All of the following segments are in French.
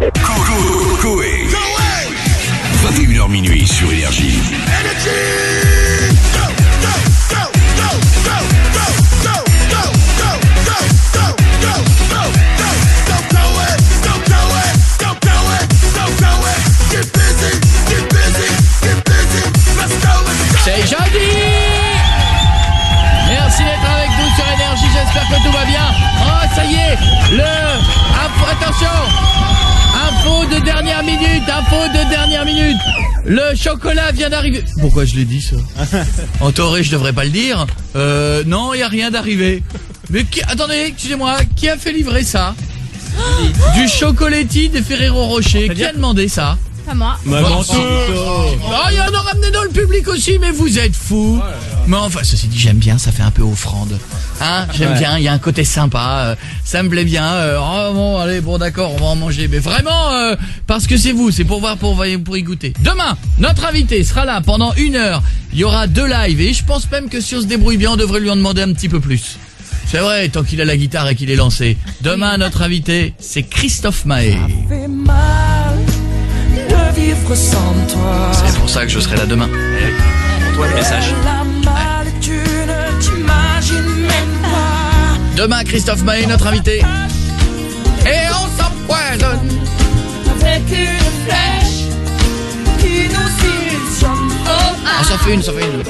Coé. 21h minuit sur Énergie. C'est jeudi. Merci d'être avec nous sur Énergie, j'espère que tout va bien. Oh, ça y est, attention, info de dernière minute, le chocolat vient d'arriver. Pourquoi je l'ai dit ça? En théorie, je devrais pas le dire. Non, il y a rien d'arrivé. Mais attendez, excusez-moi, qui a fait livrer ça? Du chocolati de Ferrero Rocher. Qui a demandé ça? Pas moi. Maman Tito. Oh, il y en a ramené dans le public aussi, mais vous êtes fous. Mais enfin, ceci dit, j'aime bien, ça fait un peu offrande. Hein, j'aime bien, il y a un côté sympa, ça me plaît bien. Oh bon, allez, bon d'accord, on va en manger. Mais vraiment, parce que c'est vous, c'est pour voir, pour y goûter. Demain, notre invité sera là pendant 1 heure. Il y aura 2 lives et je pense même que si on se débrouille bien, on devrait lui en demander un petit peu plus. C'est vrai, tant qu'il a la guitare et qu'il est lancé. Demain, notre invité, c'est Christophe Maé. C'est pour ça que je serai là demain. Pour toi le message. Demain, Christophe Maé, notre invité. Et on s'empoisonne avec une flèche qui nous illusionne. On s'en fait une.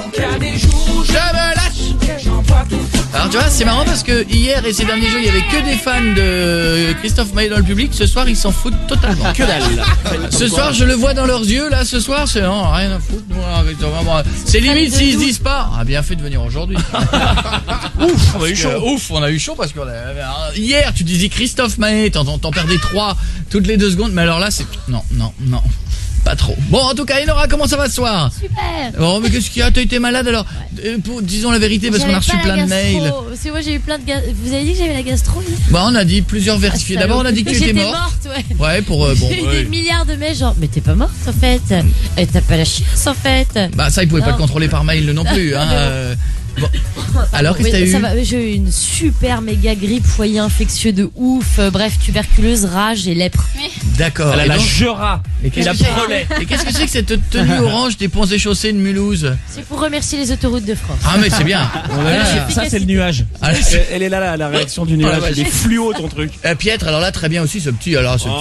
Je me lâche. Alors tu vois, c'est marrant parce que hier et ces derniers jours, il y avait que des fans de Christophe Maé dans le public. Ce soir, ils s'en foutent totalement. Que dalle. Ce soir, je le vois dans leurs yeux. Là, ce soir, c'est non, rien à foutre. C'est limite s'ils se disent pas. Ah, bien fait de venir aujourd'hui. Ouf, on a eu chaud. On a eu chaud parce que hier, tu disais Christophe Maé, t'en perdais 3 toutes les 2 secondes. Mais alors là, c'est non. Pas trop. Bon, en tout cas, Enora, comment ça va ce soir? Super. Oh, mais qu'est-ce qu'il y a? T'as été malade alors? Disons la vérité, parce qu'on a reçu plein de mails. C'est moi, j'ai eu plein de Vous avez dit que j'avais la gastro? Bah, on a dit plusieurs versifiés. D'abord, on a dit que tu étais morte. Ouais, pour bon. J'ai eu des milliards de mails, genre, mais t'es pas morte en fait. Et t'as pas la chiasse en fait. Bah, ça, ils pouvaient pas le contrôler par mail non plus, hein. Bon. Alors, qu'est-ce que t'as eu? Ça va, j'ai eu une super méga grippe, foyer infectieux de ouf, bref, tuberculose, rage et lèpre. D'accord. Elle a la Jura et la Prolet. Et qu'est-ce que c'est que cette tenue orange des ponts et chaussées de Mulhouse? C'est pour remercier les autoroutes de France. Ah, mais c'est bien. Ça, c'est le nuage. Elle est là, la réaction du nuage. Il est fluo, ton truc. Pietre, alors là, très bien aussi, ce petit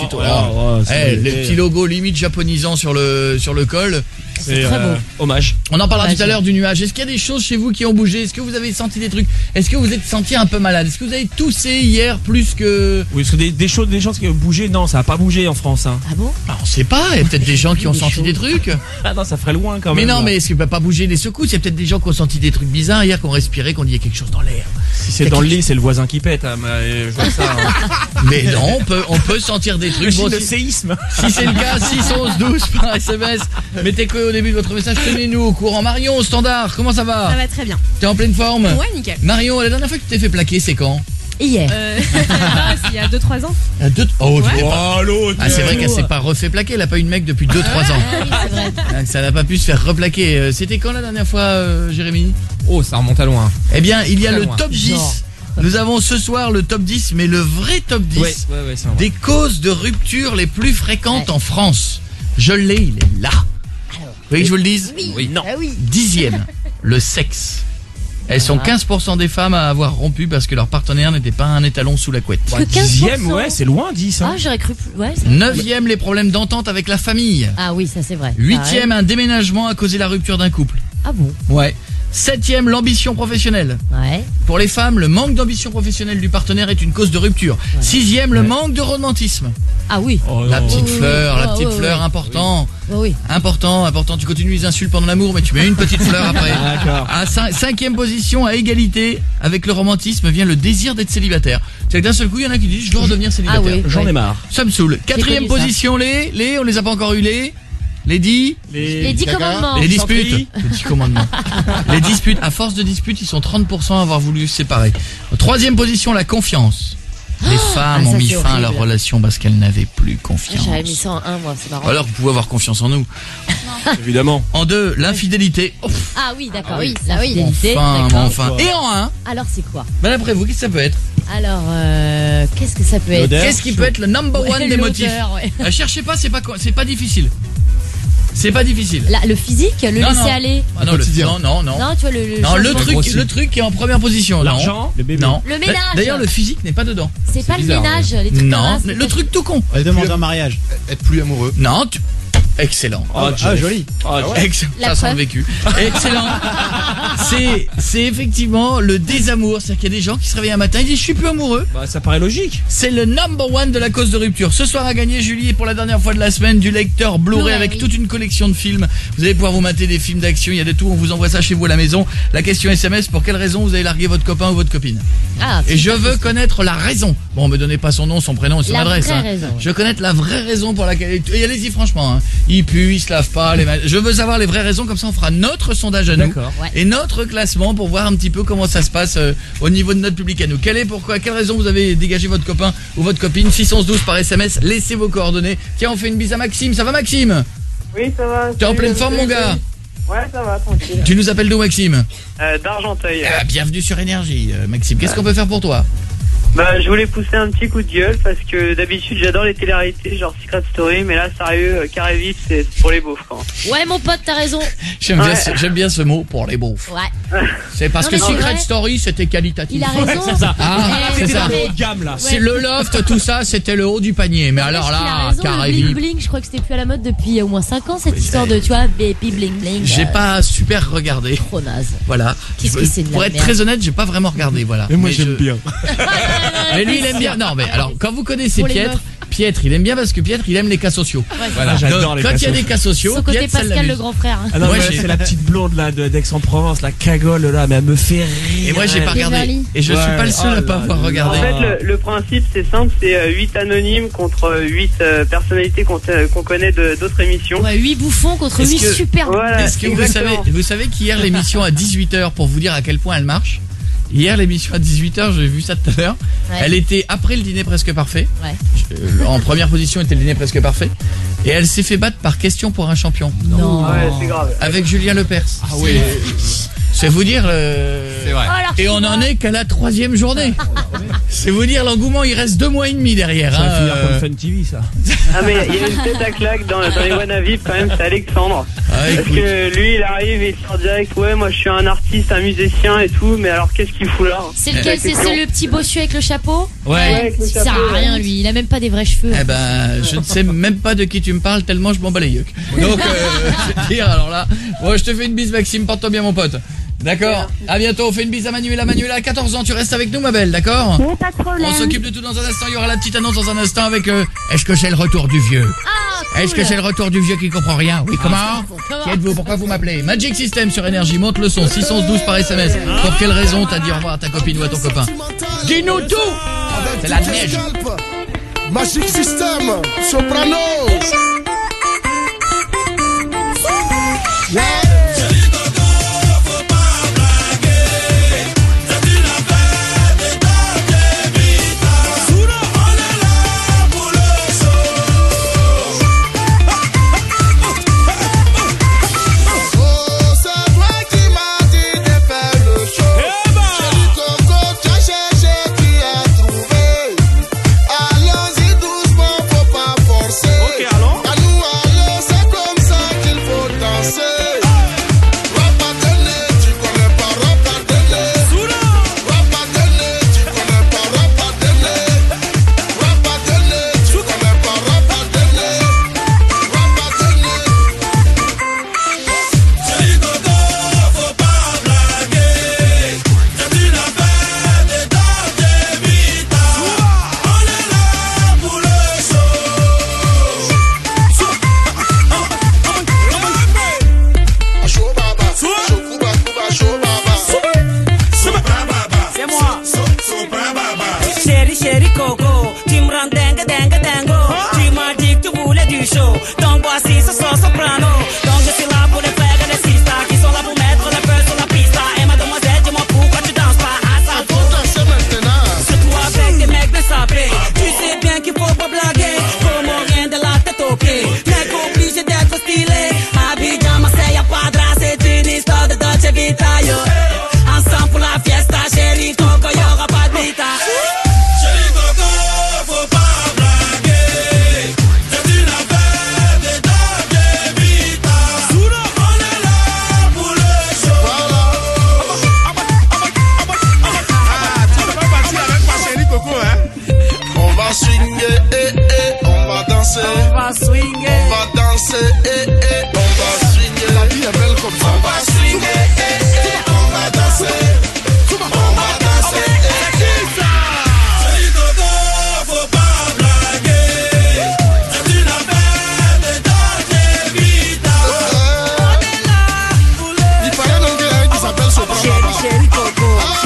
les petits logos limite japonisants sur le col. C'est très beau. Hommage. On en parlera tout à l'heure du nuage. Est-ce qu'il y a des choses chez vous qui ont bougé? Est-ce que vous avez senti des trucs? Est-ce que vous êtes senti un peu malade? Est-ce que vous avez toussé hier plus que... Oui, parce que des choses qui ont bougé, non, ça n'a pas bougé en France. Hein. Ah bon? On sait pas, il y a peut-être des gens qui ont senti des trucs. Ah non, ça ferait loin quand même. Mais non, mais est-ce qu'il peut pas bouger des secousses? Il y a peut-être des gens qui ont senti des trucs bizarres hier, qui ont respiré, qui ont dit il y a quelque chose dans l'air. Si c'est dans le lit, c'est le voisin qui pète. Hein, je vois ça. Hein. Mais non, on peut sentir des trucs. Bon, le séisme. Si c'est le cas, 6 11 12 par SMS. Mettez que au début de votre message, tenez-nous au courant. Marion, au standard, comment ça va? Ça va très bien. T'es en pleine forme? Ouais, nickel. Marion, la dernière fois que tu t'es fait plaquer, c'est quand? Hier. Il y a 2-3 ans. Oh, Ouais. l'autre. Ah, c'est vrai qu'elle s'est pas refait plaquer, elle a pas eu de mec depuis 2-3 ans. Oui, c'est vrai. Ça n'a pas pu se faire replaquer. C'était quand la dernière fois, Jérémy? Oh, ça remonte à loin. Eh bien, il y a Très le loin. top 10. Nous avons ce soir le top 10, mais le vrai top 10 Ouais, c'est vrai. des causes de rupture les plus fréquentes en France. Je l'ai, il est là. Vous voulez que je vous le dise? Oui. Non. Ah oui. 10e, le sexe. Elles sont 15% des femmes à avoir rompu parce que leur partenaire n'était pas un étalon sous la couette. Que 15%. 10e, ouais, c'est loin, 10. Hein. Ah, j'aurais cru plus. Ouais, 9e, les problèmes d'entente avec la famille. Ah oui, ça c'est vrai. 8e, un déménagement a causé la rupture d'un couple. Ah bon? Ouais. 7e, l'ambition professionnelle. Ouais. Pour les femmes, le manque d'ambition professionnelle du partenaire est une cause de rupture. 6e, le manque de romantisme. Ah oui. Oh, La non. petite oui, fleur, oui. la petite Oh, fleur, oui. important. Oui. Important. Tu continues les insultes pendant l'amour, mais tu mets une petite fleur après. D'accord. À 5e position, à égalité avec le romantisme, vient le désir d'être célibataire. C'est que d'un seul coup, il y en a qui disent je veux redevenir célibataire. Ah oui. J'en ai marre. Ça me saoule. 4e connu ça. position, on les a pas encore eu les 10 Les 10 commandements. les disputes. Santerie. Les 10 commandements. Les disputes, à force de disputes, ils sont 30% à avoir voulu se séparer. 3e position, la confiance. Les femmes ça, ont mis c'est fin à horrible. leur relation parce qu'elles n'avaient plus confiance. J'avais mis ça en 1 moi, c'est marrant. Alors vous pouvez avoir confiance en nous. Évidemment. En 2, l'infidélité. Oh, Ah oui, d'accord. Ah oui, La ça oui. fidélité. enfin, d'accord. enfin. Et en 1, Alors c'est quoi? d'après vous, qu'est-ce que ça peut être? Alors, qu'est-ce que ça peut être? Qu'est-ce qui peut être le number one des motifs? Ouais. Cherchez pas, c'est pas difficile. C'est pas difficile. Là, le physique, le laisser aller. Ah non, non. Non, tu vois le le truc qui est en première position. L'argent, le bébé. Non. Le ménage. D'ailleurs, le physique n'est pas dedans. C'est pas bizarre, le ménage, les trucs Non, comme ça, le truc tout con. Elle demande un mariage. Être plus amoureux. Non, excellent. Joli. Excellent. La Ça sent preuve. le vécu. Excellent. C'est effectivement le désamour. C'est-à-qu'il y a des gens qui se réveillent un matin et disent je suis plus amoureux. Bah, ça paraît logique. C'est le number one de la cause de rupture. Ce soir à gagner, Julie, et pour la dernière fois de la semaine, du lecteur Blu-ray Blu-ray, avec oui. toute une collection de films. Vous allez pouvoir vous mater des films d'action, il y a de tout, on vous envoie ça chez vous à la maison. La question SMS, pour quelle raison vous avez largué votre copain ou votre copine? Ah, Et je veux connaître la raison. Bon, me donnez pas son nom, son prénom et son La adresse. vraie raison. Je veux connaître la vraie raison pour laquelle... Et allez-y franchement, hein. Il pue, il se lave pas, je veux savoir les vraies raisons, comme ça on fera notre sondage à nous. D'accord. Ouais. Et notre classement pour voir un petit peu comment ça se passe au niveau de notre public à nous. Quelle raison vous avez dégagé votre copain ou votre copine? 612 par SMS, laissez vos coordonnées. Tiens, on fait une bise à Maxime, ça va Maxime? Oui, ça va. T'es en pleine forme mon gars? Ouais, ça va, tranquille. Tu nous appelles d'où Maxime? D'Argenteuil. Bienvenue sur Énergie Maxime, qu'est-ce qu'on peut faire pour toi? Bah, je voulais pousser un petit coup de gueule parce que d'habitude j'adore les télé-réalités genre Secret Story, mais là sérieux, carré vite, c'est pour les beaufs quoi. Ouais, mon pote, t'as raison. J'aime bien ce mot pour les beaufs. Ouais. C'est parce Non, que mais c'est Secret vrai. Story c'était qualitatif. Il a raison. C'est ça. Ah, Eh, c'est mais ça. non, mais- Haut de gamme là. C'est le loft, tout ça, c'était le haut du panier. Mais alors Il a là, raison, carré le bling vite. bling, je crois que c'était plus à la mode depuis au moins 5 ans cette histoire de, tu vois, baby bling bling. J'ai pas super regardé. Trop naze. Voilà. Qu'est-ce que c'est de la Pour être merde. très honnête, j'ai pas vraiment regardé, voilà. Mais moi Mais j'aime bien. Mais lui, il aime bien. Non, mais alors, quand vous connaissez Pour les Pietre, meufs. Pietre, il aime bien parce que Pietre, il aime les cas sociaux. Voilà, j'adore Donc, les quand cas il y a des sociaux. cas sociaux, Son côté Pietre, ça Pascal l'amuse. le grand frère. Ah non, Moi, mais j'ai- c'est la petite blonde là d'Aix-en-Provence, la cagole là, mais elle me fait rire. Et moi, j'ai pas regardé. Beverly. Et je suis pas le seul Ouais, à pas oh avoir là regardé. En là. fait, le principe c'est simple, c'est 8 anonymes contre 8 personnalités qu'on connaît d'autres émissions. Ouais, 8 bouffons contre Est-ce 8 que- super. Voilà, Est-ce que exactement. vous savez qu'hier l'émission à 18h, pour vous dire à quel point elle marche, hier l'émission à 18h, j'ai vu ça tout à l'heure, Ouais. elle était après le dîner presque parfait. Ouais. En première position était le dîner presque parfait. Et elle s'est fait battre par question pour un champion. Non. Ouais, c'est grave. Avec Julien Lepers. Ah oui. C'est vous dire... C'est vrai. Oh, alors, Et on en est qu'à la 3e journée. C'est vous dire l'engouement, il reste 2 mois et demi derrière. Ça va hein, finir comme Fun TV ça. Ah mais il y a une tête à claque dans les Wannabe quand même, c'est Alexandre. Ah, Parce écoute. que lui il arrive et il sort direct, ouais moi je suis un artiste, un musicien et tout, mais alors qu'est-ce qu'il fout là? C'est lequel? C'est le petit bossu avec le chapeau? Ouais. avec le Il sert chapeau, à rien, ouais. lui. Il a même pas des vrais cheveux. Eh ben, je ne sais même pas de qui tu me parles tellement je m'en bats les yeux. Donc, je vais te dire, alors là, moi je te fais une bise Maxime, porte-toi bien mon pote. D'accord. À bientôt, on fait une bise à Manuela. Manuela à 14 ans, tu restes avec nous ma belle, d'accord? Oui, pas de problème. On s'occupe de tout dans un instant, il y aura la petite annonce dans un instant avec est-ce que c'est le retour du vieux? Est-ce que c'est le retour du vieux qui comprend rien? Oui, comment? Qui êtes-vous? Pourquoi vous m'appelez? Magic System sur Énergie, monte le son, 612 par SMS. Pour quelle raison t'as dit au revoir à ta copine ou à ton copain? Dis-nous tout! C'est la neige. Magic System, Soprano. Yeah. Oh, c'est toi qui m'as dit de faire le show. Chéri Coco, tu as cherché, tu as trouvé. Allons-y doucement, faut pas forcer. Ok, allons. danser, on va swinguer. La vie est belle comme ça. On va swinguer, on va danser. On va danser, Chéri Coco, faut pas blaguer. C'est une affaire de Dolce Vita. Il paraît donc qu'il y a un qui s'appelle Sopran. Chéri Coco,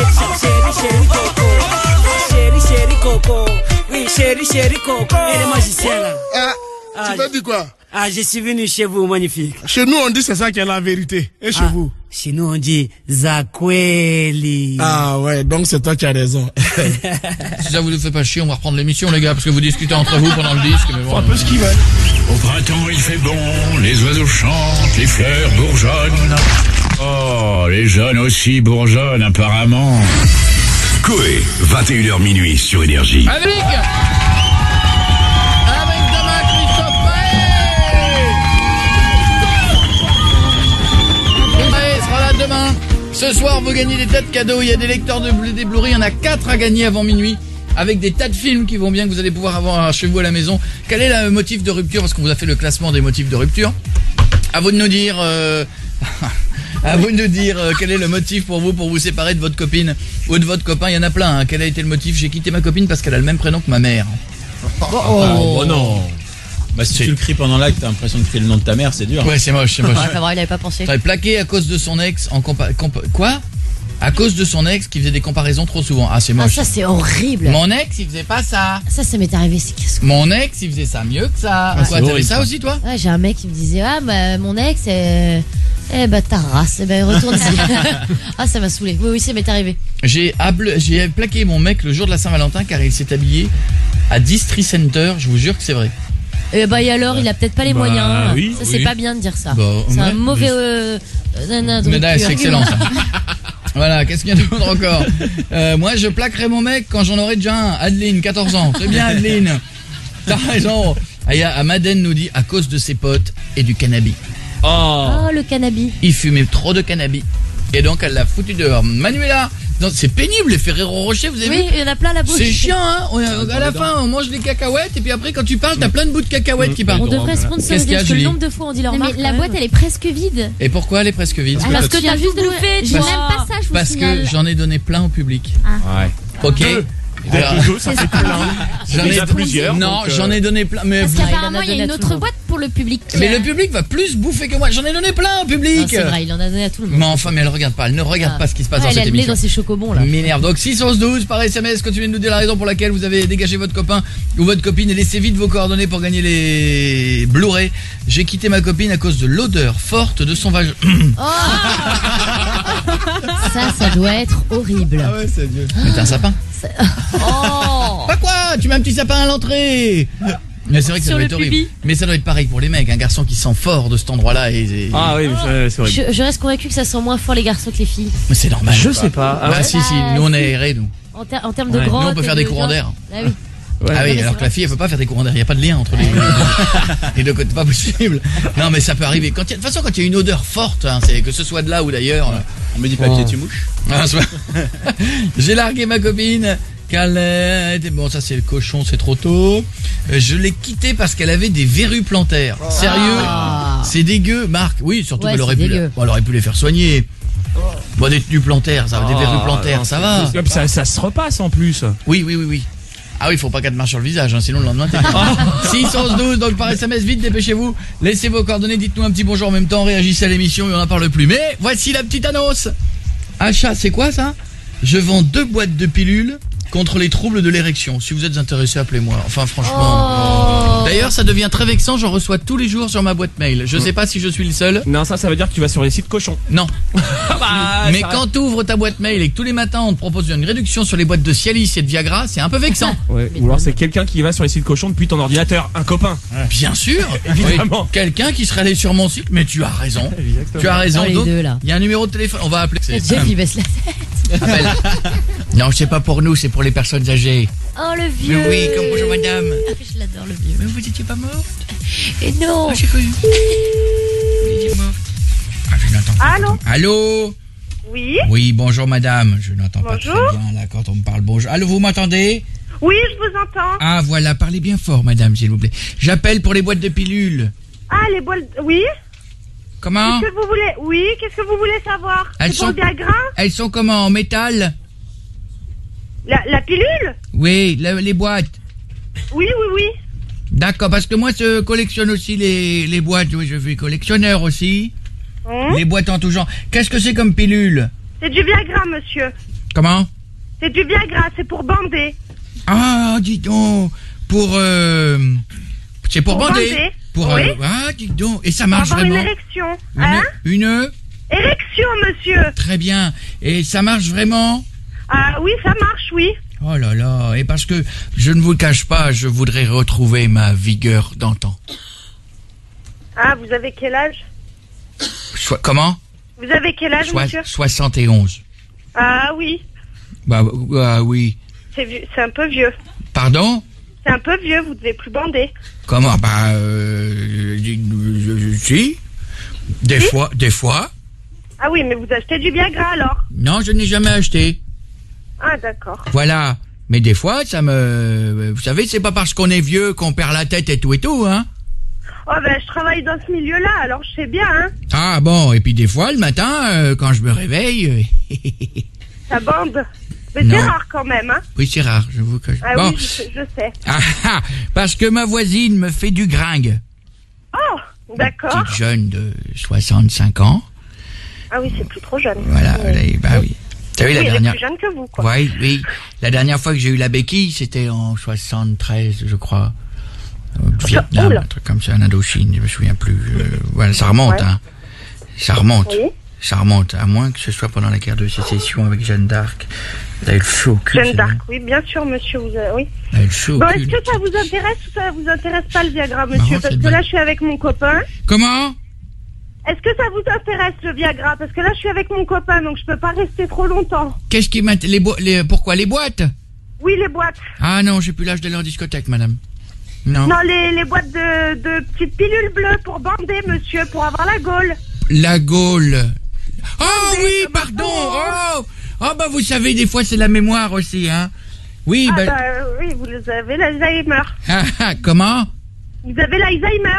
chéri Coco, oui chéri Coco, et les magiciens là. Tu t'as dit quoi? Ah, je suis venu chez vous, magnifique. Chez nous on dit c'est ça qui est la vérité. Et chez vous? Chez nous on dit Zakweli. Ah ouais, donc c'est toi qui as raison. Si ça vous ne fait pas chier, on va reprendre l'émission les gars, parce que vous discutez entre vous pendant le disque. Mais bon, Un peu ce qu'ils veulent. Au printemps il fait bon, les oiseaux chantent, les fleurs bourgeonnent. Oh, les jeunes aussi bourgeonnent apparemment. Coé, 21h minuit sur Énergie. Avec demain Christophe Maé sera là demain. Ce soir vous gagnez des tas de cadeaux. Il y a des lecteurs de des Blu-ray. Il y en a 4 à gagner avant minuit, avec des tas de films qui vont bien, que vous allez pouvoir avoir chez vous à la maison. Quel est le motif de rupture? Parce qu'on vous a fait le classement des motifs de rupture. À vous de nous dire à vous de nous dire quel est le motif pour vous séparer de votre copine ou de votre copain. Il y en a plein, hein. Quel a été le motif? J'ai quitté ma copine parce qu'elle a le même prénom que ma mère. Oh non. Bah si tu le cries pendant l'acte, t'as l'impression de crier le nom de ta mère, c'est dur. Ouais, c'est moche, c'est moche. Ouais, il avait pas pensé. J'avais plaqué à cause de son ex en quoi? À cause de son ex qui faisait des comparaisons trop souvent. Ah, c'est Ah, moche. ça c'est horrible. Mon ex, il faisait pas ça. Ça m'est arrivé, c'est qu'est-ce que... Mon ex, il faisait ça mieux que ça. Ouais, Quoi, t'avais ça aussi, toi? Ouais, j'ai un mec qui me disait, ah, bah, mon ex, bah, ta race, retourne-y. Ah, ça m'a saoulé. Oui, ça m'est arrivé. J'ai plaqué mon mec le jour de la Saint-Valentin car il s'est habillé à Distri Center, je vous jure que c'est vrai. Et bah, et alors, il a peut-être pas les moyens. Oui, ça, c'est pas bien de dire ça. Bon, c'est ouais, un mauvais, mais c'est excellent, ça. Voilà, qu'est-ce qu'il y a d'autre encore? Moi, je plaquerai mon mec quand j'en aurai déjà un. Adeline, 14 ans. C'est bien, Adeline. T'as raison. Madeleine nous dit à cause de ses potes et du cannabis. Oh, le cannabis. Il fumait trop de cannabis. Et donc, elle l'a foutu dehors. Manuela, c'est pénible, les Ferrero Rocher, vous avez vu? Oui, il y en a plein la bouche. C'est chiant, hein. À la fin, on mange des cacahuètes, et puis après, quand tu parles, t'as plein de bouts de cacahuètes qui partent. On devrait sponsoriser, parce que le nombre de fois on dit leur marque. Mais la boîte, elle est presque vide. Et pourquoi elle est presque vide? Parce que t'as juste bouffé. Je n'aime pas ça, je vous Parce signale. que j'en ai donné plein au public. Ouais. Ok. Alors, ça fait plein. j'en ai plusieurs. Non, j'en ai donné plein. Mais Parce qu'apparemment, il y a une autre boîte pour le public. Mais le public va plus bouffer que moi. J'en ai donné plein au public. Non, c'est vrai, il en a donné à tout le monde. Mais enfin, mais elle regarde pas. Elle ne regarde pas ce qui se passe dans Elle cette a le lait émission. dans ses chocobons, là. M'énerve. Donc 612 par SMS, continuez de nous dire la raison pour laquelle vous avez dégagé votre copain ou votre copine et laissez vite vos coordonnées pour gagner les Blu-ray. J'ai quitté ma copine à cause de l'odeur forte de son vagin. Ça doit être horrible. Ah ouais, c'est Dieu. Mais t'es un sapin. Oh. Pas quoi? Tu mets un petit sapin à l'entrée. Mais c'est vrai que ça Sur doit le être horrible. pubis. Mais ça doit être pareil pour les mecs. Un garçon qui sent fort de cet endroit-là. Ah oui, c'est horrible. Je reste convaincu que ça sent moins fort les garçons que les filles. Mais c'est normal. Je sais pas. Ah, si, nous on est aérés, nous. En termes de Ouais. grand. Nous, on peut faire des courants d'air. Ah oui. Ah oui, mais alors c'est que la fille, elle peut pas faire des courants d'air. Il n'y a pas de lien entre les deux côtés. Pas possible. Non, mais ça peut arriver. De toute façon, quand il y a une odeur forte, hein, c'est que ce soit de là ou d'ailleurs. On me dit papier, tu mouches. Ah, j'ai largué ma copine. Bon, ça c'est le cochon, c'est trop tôt. Je l'ai quittée parce qu'elle avait des verrues plantaires. Sérieux, c'est dégueu, Marc. Oui, surtout Ouais, qu'elle aurait elle aurait pu les faire soigner. Bon, des tenues plantaires, ça va, des verrues plantaires, ça va. Ça se repasse en plus. Oui. Ah oui, faut pas qu'elle te marche sur le visage, hein, sinon le lendemain t'es 612, donc par SMS, vite, dépêchez-vous. Laissez vos coordonnées, dites-nous un petit bonjour en même temps, réagissez à l'émission et on n'en parle plus. Mais voici la petite annonce. Achat, c'est quoi ça? Je vends 2 boîtes de pilules contre les troubles de l'érection. Si vous êtes intéressé, appelez-moi. Enfin, franchement. D'ailleurs, ça devient très vexant. J'en reçois tous les jours sur ma boîte mail. Je sais pas si je suis le seul. Non, ça veut dire que tu vas sur les sites cochons. Non. Mais quand tu ouvres ta boîte mail et que tous les matins on te propose une réduction sur les boîtes de Cialis et de Viagra, c'est un peu vexant. Ouais. Ou alors c'est quelqu'un qui va sur les sites cochons depuis ton ordinateur, un copain. Bien sûr, évidemment. Oui, quelqu'un qui serait allé sur mon site, mais tu as raison. Exactement. Tu as raison. Les Donc, deux, là. il y a un numéro de téléphone. On va appeler. Jeff, il baisse la tête. Appelle. Non, c'est pas pour nous, c'est pour les personnes âgées. Oh, le vieux. Mais oui, comme bonjour madame. Je l'adore, le vieux. Mais vous étiez pas morte? Et non. J'ai cru. Vous étiez morte. Ah, je n'entends pas. Allô? Allô? Oui? Oui, bonjour madame. Je n'entends pas très Bonjour. bien là quand on me parle. Bonjour. Allô, vous m'entendez? Oui, je vous entends. Ah voilà, parlez bien fort madame, s'il vous plaît. J'appelle pour les boîtes de pilules. Ah, les boîtes... Oui. Comment? Qu'est-ce que vous voulez? Oui, qu'est-ce que vous voulez savoir? C'est pour le Viagra? Elles sont comment? En métal? La pilule? Oui, les boîtes. Oui. D'accord, parce que moi je collectionne aussi les boîtes. Oui, je suis collectionneur aussi. Les boîtes en tout genre. Qu'est-ce que c'est comme pilule? C'est du Viagra, monsieur. Comment? C'est du Viagra, c'est pour bander. Ah, dis donc. C'est pour bander. Oui. Ah, dis donc. Et ça marche pour avoir vraiment? Une érection. Une érection, monsieur. Très bien. Et ça marche vraiment? Ah oui, ça marche, oui. Oh là là. Et parce que je ne vous le cache pas, je voudrais retrouver ma vigueur d'antan. Ah, vous avez quel âge? Comment? Vous avez quel âge, monsieur? 71. Ah oui. Bah oui. C'est un peu vieux. Pardon? C'est un peu vieux, vous devez plus bander. Comment? Si. Des fois. Ah oui, mais vous achetez du Viagra alors? Non, je n'ai jamais acheté. Ah d'accord. Voilà. Mais des fois, vous savez, c'est pas parce qu'on est vieux qu'on perd la tête et tout, hein? Oh ben, je travaille dans ce milieu-là, alors je sais bien, hein. Ah bon, et puis des fois, le matin, quand je me réveille... Ça bande. Mais non. c'est rare quand même, hein. Oui, c'est rare, je vous cache. Ah bon. oui, je sais. Ah, parce que ma voisine me fait du gringue. Oh, d'accord. Une petite jeune de 65 ans. Ah oui, c'est plus trop jeune. Voilà, oui. Vous savez, oui, elle est plus jeune que vous, quoi. Oui. La dernière fois que j'ai eu la béquille, c'était en 73, je crois. Au Vietnam, un truc comme ça, en Indochine, je me souviens plus. Voilà, ça remonte, hein. Ça remonte. Oui. Ça remonte, à moins que ce soit pendant la guerre de sécession avec Jeanne d'Arc. Elle a eu le feu au cul. Jeanne d'Arc, oui, bien sûr, monsieur, oui. Elle a eu le feu au cul. Est-ce que ça vous intéresse ou ça vous intéresse pas le Viagra, monsieur? Parce que là, je suis avec mon copain. Comment? Est-ce que ça vous intéresse le Viagra? Parce que là, je suis avec mon copain, donc je peux pas rester trop longtemps. Qu'est-ce qui m'intéresse? Pourquoi les boîtes? Oui, les boîtes. Ah non, j'ai plus l'âge d'aller en discothèque, madame. Non. Non, les boîtes de petites pilules bleues pour bander, monsieur, pour avoir la gaule. La gaule. Oh oui, pardon. Oh bah vous savez, des fois c'est la mémoire aussi, hein. Oui, oui, vous avez l'Alzheimer. Comment? Vous avez l'Alzheimer.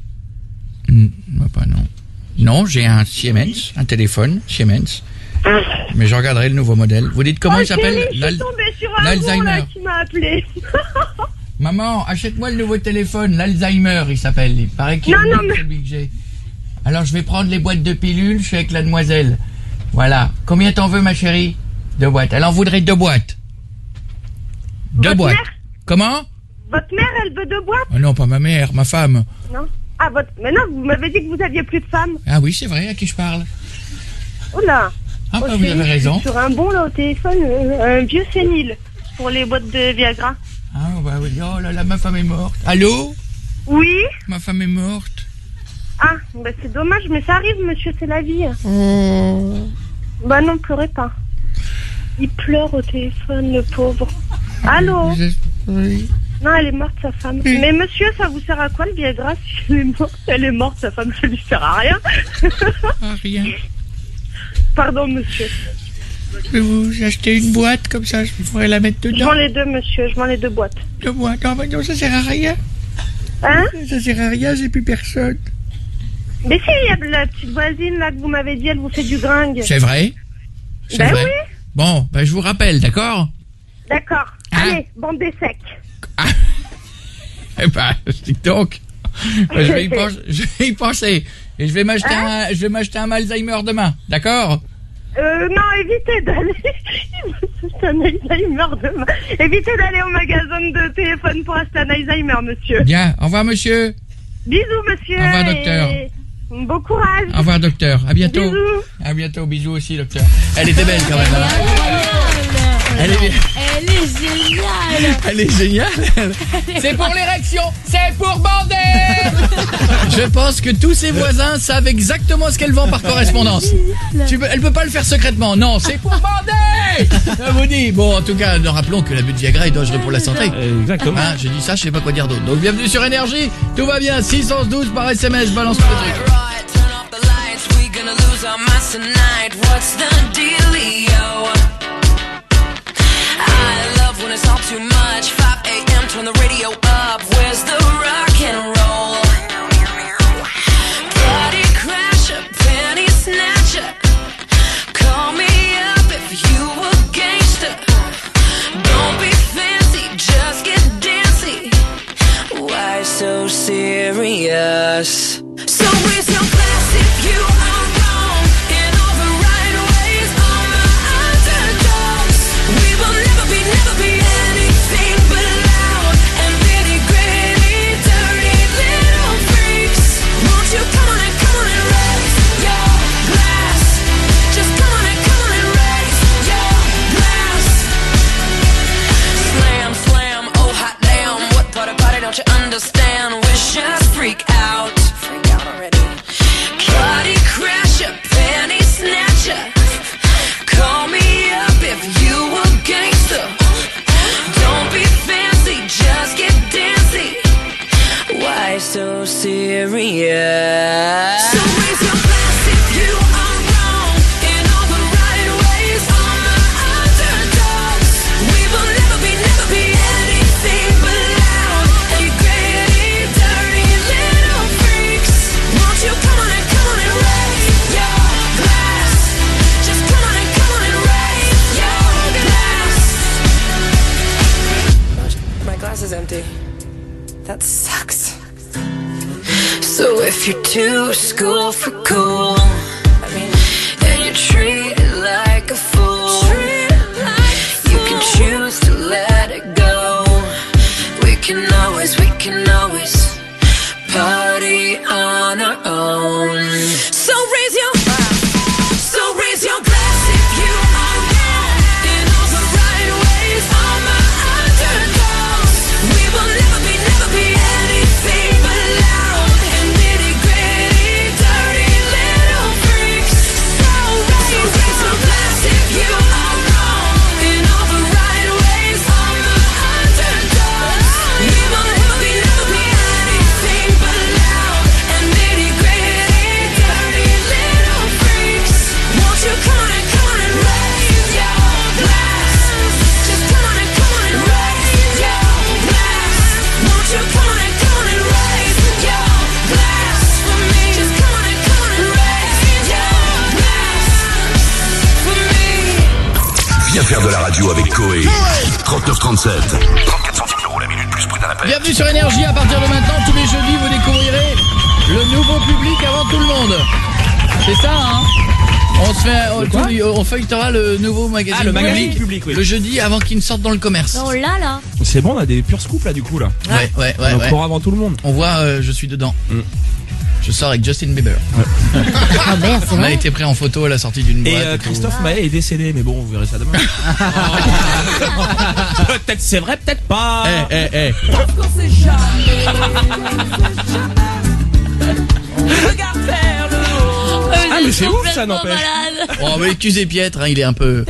Pas non. Non, j'ai un Siemens, un téléphone Siemens. Mais je regarderai le nouveau modèle. Vous dites comment il s'appelle? Je suis tombée sur un bon là qui m'a appelé. Maman, achète-moi le nouveau téléphone, l'Alzheimer il s'appelle. Il paraît qu'il est celui que j'ai. Alors je vais prendre les boîtes de pilules, je suis avec la demoiselle. Voilà. Combien t'en veux, ma chérie? 2 boîtes. Elle en voudrait 2 boîtes. 2 boîtes. Mère? Comment? Votre mère, elle veut 2 boîtes? Oh non, pas ma mère, ma femme. Non. Ah, mais non, vous m'avez dit que vous aviez plus de femme. Ah oui, c'est vrai, à qui je parle? Oh là. Ah bah vous avez raison. Sur un bon là au téléphone, un vieux sénile pour les boîtes de Viagra. Ah bah oui, oh là là, ma femme est morte. Allô? Oui? Ma femme est morte. Ah, bah c'est dommage, mais ça arrive, monsieur, c'est la vie. Bah non, pleurez pas. Il pleure au téléphone, le pauvre. Allô? Oui. Non, elle est morte, sa femme. Oui. Mais monsieur, ça vous sert à quoi le Viagra si elle est morte, sa femme, ça lui sert à rien. À rien. Pardon, monsieur. Je vais vous acheter une boîte, comme ça, je pourrais la mettre dedans. Je vends les 2, monsieur, je vends les 2 boîtes. 2 boîtes? Non, mais non, ça sert à rien. Hein? Ça sert à rien, j'ai plus personne. Mais si, il y a la petite voisine, là, que vous m'avez dit, elle vous fait du gringue. C'est vrai? Ben vrai. Oui. Bon, ben je vous rappelle, d'accord? D'accord. Allez, bande des secs. Ah. Eh ben, donc, je vais y penser. Et je vais m'acheter un Alzheimer demain, d'accord? Non, évitez d'aller. C'est un Alzheimer demain. Évitez d'aller au magasin de téléphone pour acheter un Alzheimer, monsieur. Bien, au revoir, monsieur. Bisous, monsieur. Au revoir, docteur. Bon courage. Au revoir, docteur. À bientôt. Bisous. À bientôt, bisous aussi, docteur. Elle était belle quand même. Elle est géniale. Elle est géniale. C'est pour l'érection, c'est pour bander. Je pense que tous ses voisins savent exactement ce qu'elle vend par correspondance. Elle peut pas le faire secrètement. Non, c'est pour bander. Je vous dis. Bon, en tout cas, nous rappelons que l'abus de Viagra est dangereux pour la santé. Exactement. Hein, j'ai dit ça, je sais pas quoi dire d'autre. Donc bienvenue sur Énergie. Tout va bien. 612 par SMS. Balance tout le truc. When it's all too much, 5 a.m. turn the radio up. Where's the rock and roll? serious. So raise your glass if you are wrong in all the right ways. All my underdogs, we will never be anything but loud and nitty gritty, dirty little freaks. Won't you come on and raise your glass? Just come on and raise your glass. Slam, slam, oh hot damn, what part of party don't you understand? Wish just freak out already. Party crasher, penny snatcher. Call me up if you a gangster. Don't be fancy, just get dancy. Why so serious? So raise your glass if you are wrong in all the right ways. All my underdogs, we will never be anything but loud and gritty, dirty little freaks. Won't you come on and raise your glass? Just come on and raise your glass. My glass is empty. That sucks. So if you're too school for cool, and you treat it like a fool, you can choose to let it go. We can always party on our own. So raise your glass if you are wrong in all the right ways. All my underdogs, we will never be anything but loud and nitty gritty, dirty little freaks. So raise your glass if you are wrong in all the right ways. All my underdogs, we will never be anything but loud and nitty gritty, dirty little freaks. Won't you come on and raise your glass? Just come on and raise your glass. Won't you come on and raise your glass for me? Just come on and raise your glass for me. Viens faire de la radio avec Koé. 3937. 34 centimes d'euros la minute plus prix d'un appel. Bienvenue sur Énergie, à partir de maintenant, tous les jeudis, vous découvrirez le nouveau public avant tout le monde. C'est ça, hein? On feuilletera le nouveau magazine, le magazine public, oui. Le jeudi avant qu'il ne sorte dans le commerce. Non, là. C'est bon, on a des purs scoops là du coup là. Ouais. Pour avant tout le monde. On voit, je suis dedans. Je sors avec Justin Bieber. Ah merde, c'est On a vrai. été pris en photo à la sortie d'une boîte. Et Christophe Maé est décédé, mais bon, vous verrez ça demain. Peut-être c'est vrai, peut-être pas. Ah mais c'est ouf ça n'empêche. Oh mais excusez Pietre, hein, il est un peu...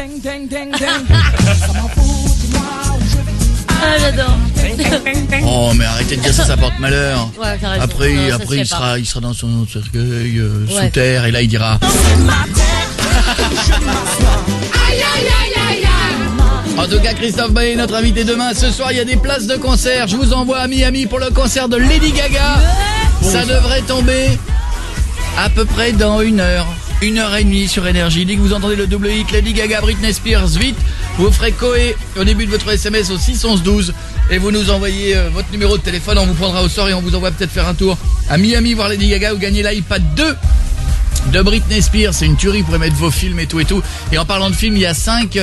Ah, j'adore. Oh mais arrêtez de dire ça porte malheur. Ouais, t'as raison. Après Non, ça se fait pas. il sera dans son cercueil sous Ouais. terre et là il dira... En tout cas, Christophe Maé est notre invité demain. Ce soir, il y a des places de concert. Je vous envoie à Miami pour le concert de Lady Gaga. Ça devrait tomber à peu près dans 1 heure. 1h30 sur Énergie. Dès que vous entendez le double hit Lady Gaga, Britney Spears, vite, vous ferez Koé au début de votre SMS au 61112 et vous nous envoyez votre numéro de téléphone. On vous prendra au sort et on vous envoie peut-être faire un tour à Miami voir Lady Gaga ou gagner l'iPad 2 de Britney Spears. C'est une tuerie, vous pourrez mettre vos films et tout. Et en parlant de films, il y a 5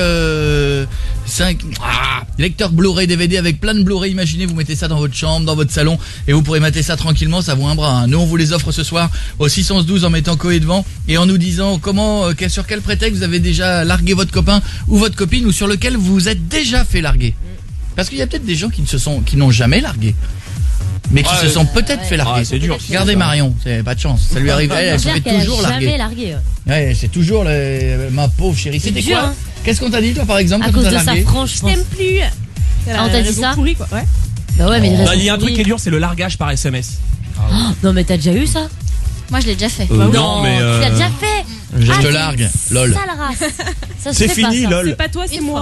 lecteurs Blu-ray DVD avec plein de Blu-ray. Imaginez, vous mettez ça dans votre chambre, dans votre salon et vous pourrez mater ça tranquillement, ça vaut un bras, hein. Nous on vous les offre ce soir au 612 en mettant Koé devant et en nous disant sur quel prétexte vous avez déjà largué votre copain ou votre copine ou sur lequel vous vous êtes déjà fait larguer. Parce qu'il y a peut-être des gens qui n'ont jamais largué, mais qui se sont peut-être fait larguer. C'est dur. Regardez Marion, c'est pas de chance. Ça lui arrive, elle se fait toujours larguer. Jamais largué. Ouais, c'est toujours ma pauvre chérie. C'était dur, quoi hein. Qu'est-ce qu'on t'a dit toi par exemple À quand cause on de t'a sa largué? frange, je pense. plus. Ah, on t'a dit ça Pourri, quoi. Ouais. Bah ouais, mais Il y a un truc qui est dur, c'est le largage par SMS. Non, mais t'as déjà eu ça? Moi, je l'ai déjà fait. Non, mais Tu l'as déjà fait? Je te largue, lol. Sale race. Ça se c'est fait fini, pas, ça. lol. C'est pas toi, c'est moi.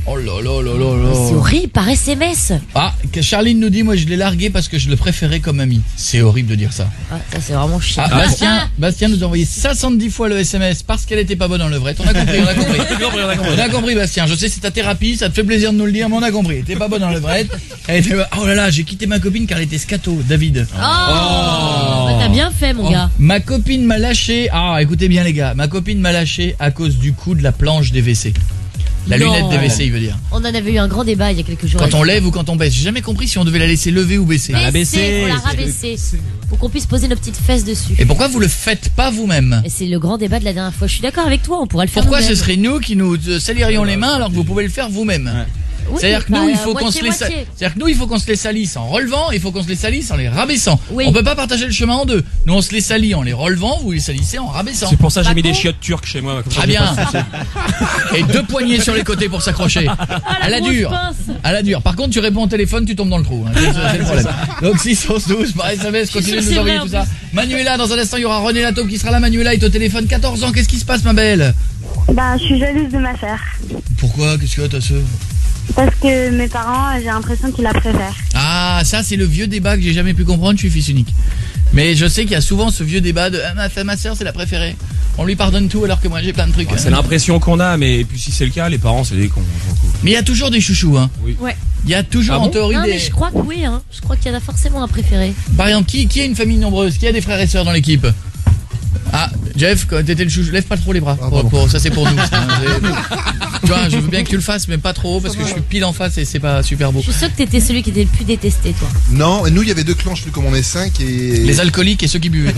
Oh là là là là là. C'est horrible par SMS. Ah, que Charline nous dit, moi je l'ai largué parce que je le préférais comme ami. C'est horrible de dire ça. Ah, ça c'est vraiment chiant. Ah, Bastien nous a envoyé 70 fois le SMS parce qu'elle était pas bonne en levrette. On a compris. On a compris, Bastien. Je sais, c'est ta thérapie, ça te fait plaisir de nous le dire, mais on a compris. Elle était pas bonne en levrette. Oh là là, j'ai quitté ma copine car elle était scato, David. Bah, t'as bien fait, mon gars. Ma copine m'a lâché. Ah, écoutez bien les gars, ma copine m'a lâché à cause du coup de la planche des WC. La lunette des WC, il veut dire. On en avait eu un grand débat il y a quelques jours. Quand on lève ou quand on baisse. J'ai jamais compris si on devait la laisser lever ou baisser. La baisser, faut la rabaisser. Pour qu'on puisse poser nos petites fesses dessus. Et pourquoi vous le faites pas vous-même? Et c'est le grand débat de la dernière fois. Je suis d'accord avec toi, on pourrait le faire. Pourquoi ce nous-mêmes. serait nous qui nous salirions les mains alors que vous pouvez le faire vous-même? Oui, C'est-à-dire que bah, nous, il faut qu'on se moitié, les C'est-à-dire que nous, il faut qu'on se les salisse en relevant, il faut qu'on se les salisse en les rabaissant. Oui. On peut pas partager le chemin en deux. Nous, on se les salit en les relevant, vous les salissez en rabaissant. C'est pour ça que j'ai mis des chiottes turques chez moi. Comme ça, Très j'ai bien. pas de soucis. Et 2 poignées sur les côtés pour s'accrocher. À la dure. À la dure. Par contre, tu réponds au téléphone, tu tombes dans le trou. Hein. C'est le problème. Donc 612 par SMS, continuez de nous envoyer tout ça. Manuela, dans un instant, il y aura René Lataupe qui sera là. Manuela est au téléphone, 14 ans. Qu'est-ce qui se passe, ma belle? Bah, je suis jalouse de ma sœur. Pourquoi? Qu'est-ce que tu as, ta sœur? Parce que mes parents, j'ai l'impression qu'ils la préfèrent. Ah, ça c'est le vieux débat que j'ai jamais pu comprendre, je suis fils unique. Mais je sais qu'il y a souvent ce vieux débat de ma sœur c'est la préférée. On lui pardonne tout alors que moi j'ai plein de trucs. C'est l'impression qu'on a, mais et puis si c'est le cas, les parents c'est des cons. Mais il y a toujours des chouchous, hein. Oui. Ouais. Il y a toujours en théorie non, des... mais je crois que oui, hein. Je crois qu'il y en a forcément un préféré. Par exemple, qui a une famille nombreuse? Qui a des frères et sœurs dans l'équipe? Ah, Jeff, quand t'étais le chouchou, lève pas trop les bras. Ça c'est pour nous. Tu vois, je veux bien que tu le fasses, mais pas trop, parce que je suis pile en face et c'est pas super beau. Je suis sûr que t'étais celui qui était le plus détesté, toi. Non, nous il y avait 2 clans, je sais plus comme on est 5 et... Les alcooliques et ceux qui buvaient.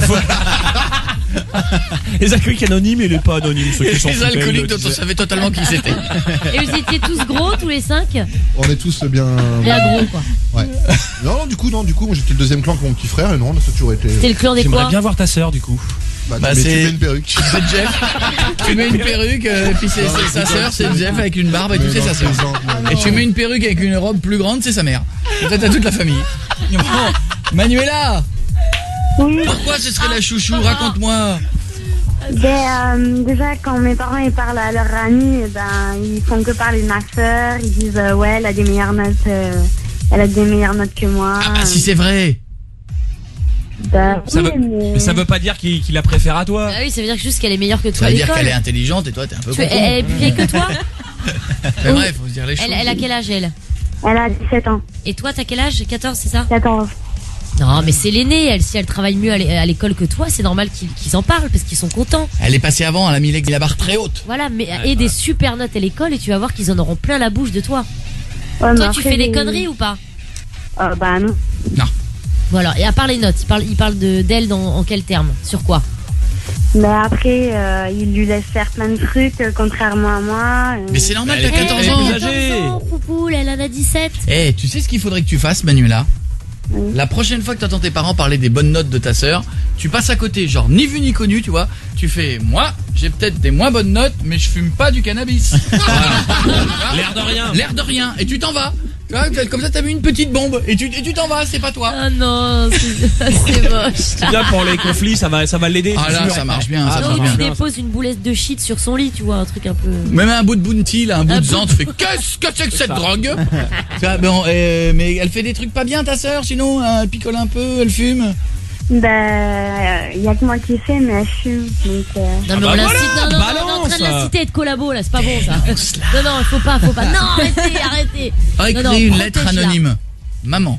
Les alcooliques anonymes et les pas anonymes, ceux qui sont Les alcooliques dont on savait totalement qui c'était. Et vous étiez tous gros, tous les 5? On est tous bien... Bien gros, quoi. Ouais. Non, du coup, moi j'étais le deuxième clan que mon petit frère et non, ça a toujours été... C'était le clan des quoi? J'aimerais bien voir ta sœur, du coup. Bah, tu mets une perruque. C'est Jeff. Tu mets une perruque, et puis c'est sa sœur, c'est Jeff avec une barbe et tout, c'est sa sœur. Et tu mets une perruque avec une robe plus grande, c'est sa mère. Peut-être à toute la famille. Bon, Manuela. Oui. Pourquoi ce serait la chouchou? Raconte-moi. Déjà, quand mes parents ils parlent à leurs amis, ils font que parler de ma sœur. Ils disent ouais, elle a des meilleures notes, que moi. Ah bah si c'est vrai. Bah, Ça oui, veut... Mais ça veut pas dire qu'il la préfère à toi. Ah oui, ça veut dire juste qu'elle est meilleure que toi Ça à veut dire l'école. qu'elle est intelligente et toi t'es un peu con. Elle est plus vieille que toi? Mais bref, faut se dire les choses. Elle a quel âge, elle? Elle a 17 ans. Et toi, t'as quel âge? 14, c'est ça? 14. Non, mais c'est l'aînée, elle. Si elle travaille mieux à l'école que toi, c'est normal qu'ils en parlent parce qu'ils sont contents. Elle est passée avant, elle a mis la barre très haute. Voilà, mais et des super notes à l'école et tu vas voir qu'ils en auront plein la bouche de toi. Ouais, Toi, tu fais des conneries ou pas? Bah non. Non. Voilà, et à part les notes, il parle d'elle en quel terme? Sur quoi? Mais après, il lui laisse faire plein de trucs, contrairement à moi. Mais c'est normal, t'as 14 ans. 14 ans, Poupoule, elle en a 17. Eh, tu sais ce qu'il faudrait que tu fasses, Manuela? La prochaine fois que t'entends tes parents parler des bonnes notes de ta sœur, tu passes à côté, genre ni vu ni connu, tu vois. Tu fais, moi, j'ai peut-être des moins bonnes notes, mais je fume pas du cannabis. L'air de rien. L'air de rien. Et tu t'en vas. Tu vois, comme ça, t'as mis une petite bombe. Et tu t'en vas, c'est pas toi. Ah non, c'est moche. C'est bien pour les conflits, ça va l'aider. Ah là, ça marche bien, ça marche Non, bien. tu déposes une boulette de shit sur son lit, tu vois, un truc un peu... Même un bout de bounty, là, un bout de zan, tu fais, qu'est-ce que c'est que cette drogue? Tu vois, bon, mais elle fait des trucs pas bien, ta sœur, sinon, elle picole un peu, elle fume. Bah, y a que moi qui sais, mais elle fume. Donc, Non, mais on l'incite, non, on est en train de l'inciter à être collabo, là, c'est pas bon, ça. Non, faut pas. Non, arrêtez. Écris une lettre protège-la. anonyme. Maman.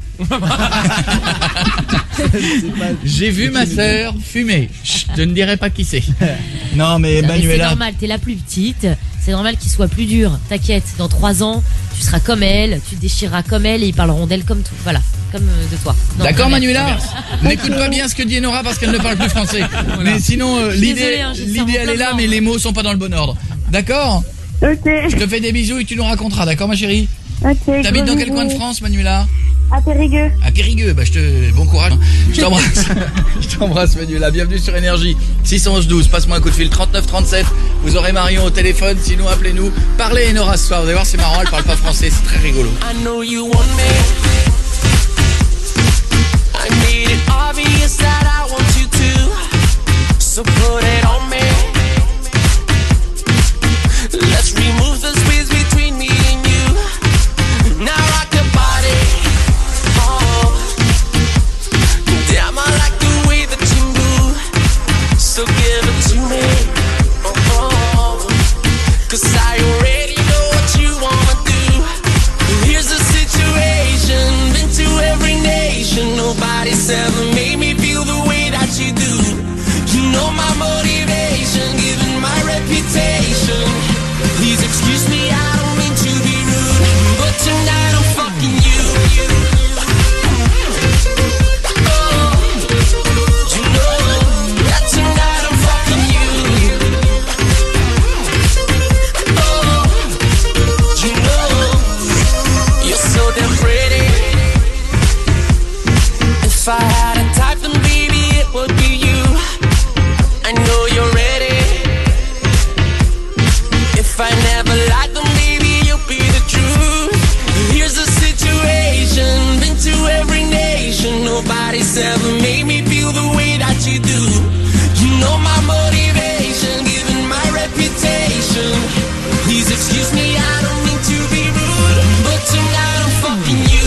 J'ai vu ma sœur fumer. Chut, je ne dirai pas qui c'est. Non, mais Non, mais c'est Manuela. normal, t'es la plus petite, c'est normal qu'il soit plus dur. T'inquiète, dans 3 ans, tu seras comme elle, tu te déchireras comme elle et ils parleront d'elle comme tout. Voilà, comme de toi. Non, D'accord, jamais. Manuela. N'écoute pas bien ce que dit Enora parce qu'elle ne parle plus français. Mais sinon, l'idée, Désolée, hein, j'ai le cerveau elle est là, plein de mais les mots sont pas dans le bon ordre. D'accord? Ok. Je te fais des bisous et tu nous raconteras, d'accord, ma chérie? Ok. T'habites gros dans quel bisous. coin de France, Manuela? À Périgueux. À Périgueux, bah bon courage. Je t'embrasse. Je t'embrasse, Manuela. Bienvenue sur Énergie. 611-12, passe-moi un coup de fil. 39-37. Vous aurez Marion au téléphone, sinon appelez-nous. Parlez Enora ce soir. Vous allez voir, c'est marrant, elle parle pas français, c'est très rigolo. I know you want me. I made it obvious that I want you to. So put it on me. Let's remove the space between me and you. make me feel the way that you do. You know my motivation, given my reputation. Please excuse me, I don't mean to be rude, but tonight I'm fucking you.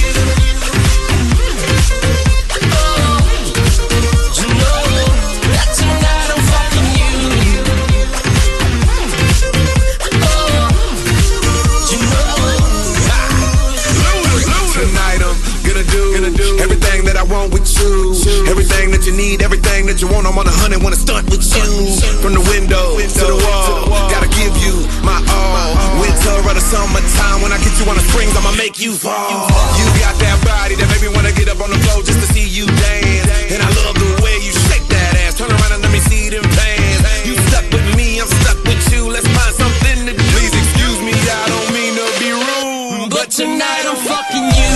Everything that I want with you, everything that you need, everything that you want, I'm on 100, wanna stunt with you. From the window to the wall, gotta give you my all. Winter or the summertime, when I get you on the springs, I'ma make you fall. You got that body that make me wanna get up on the floor just to see you dance. And I love the way you shake that ass. Turn around and let me see them pants. You stuck with me, I'm stuck with you. Let's find something to do. Please excuse me, I don't mean to be rude, but tonight I'm fucking you.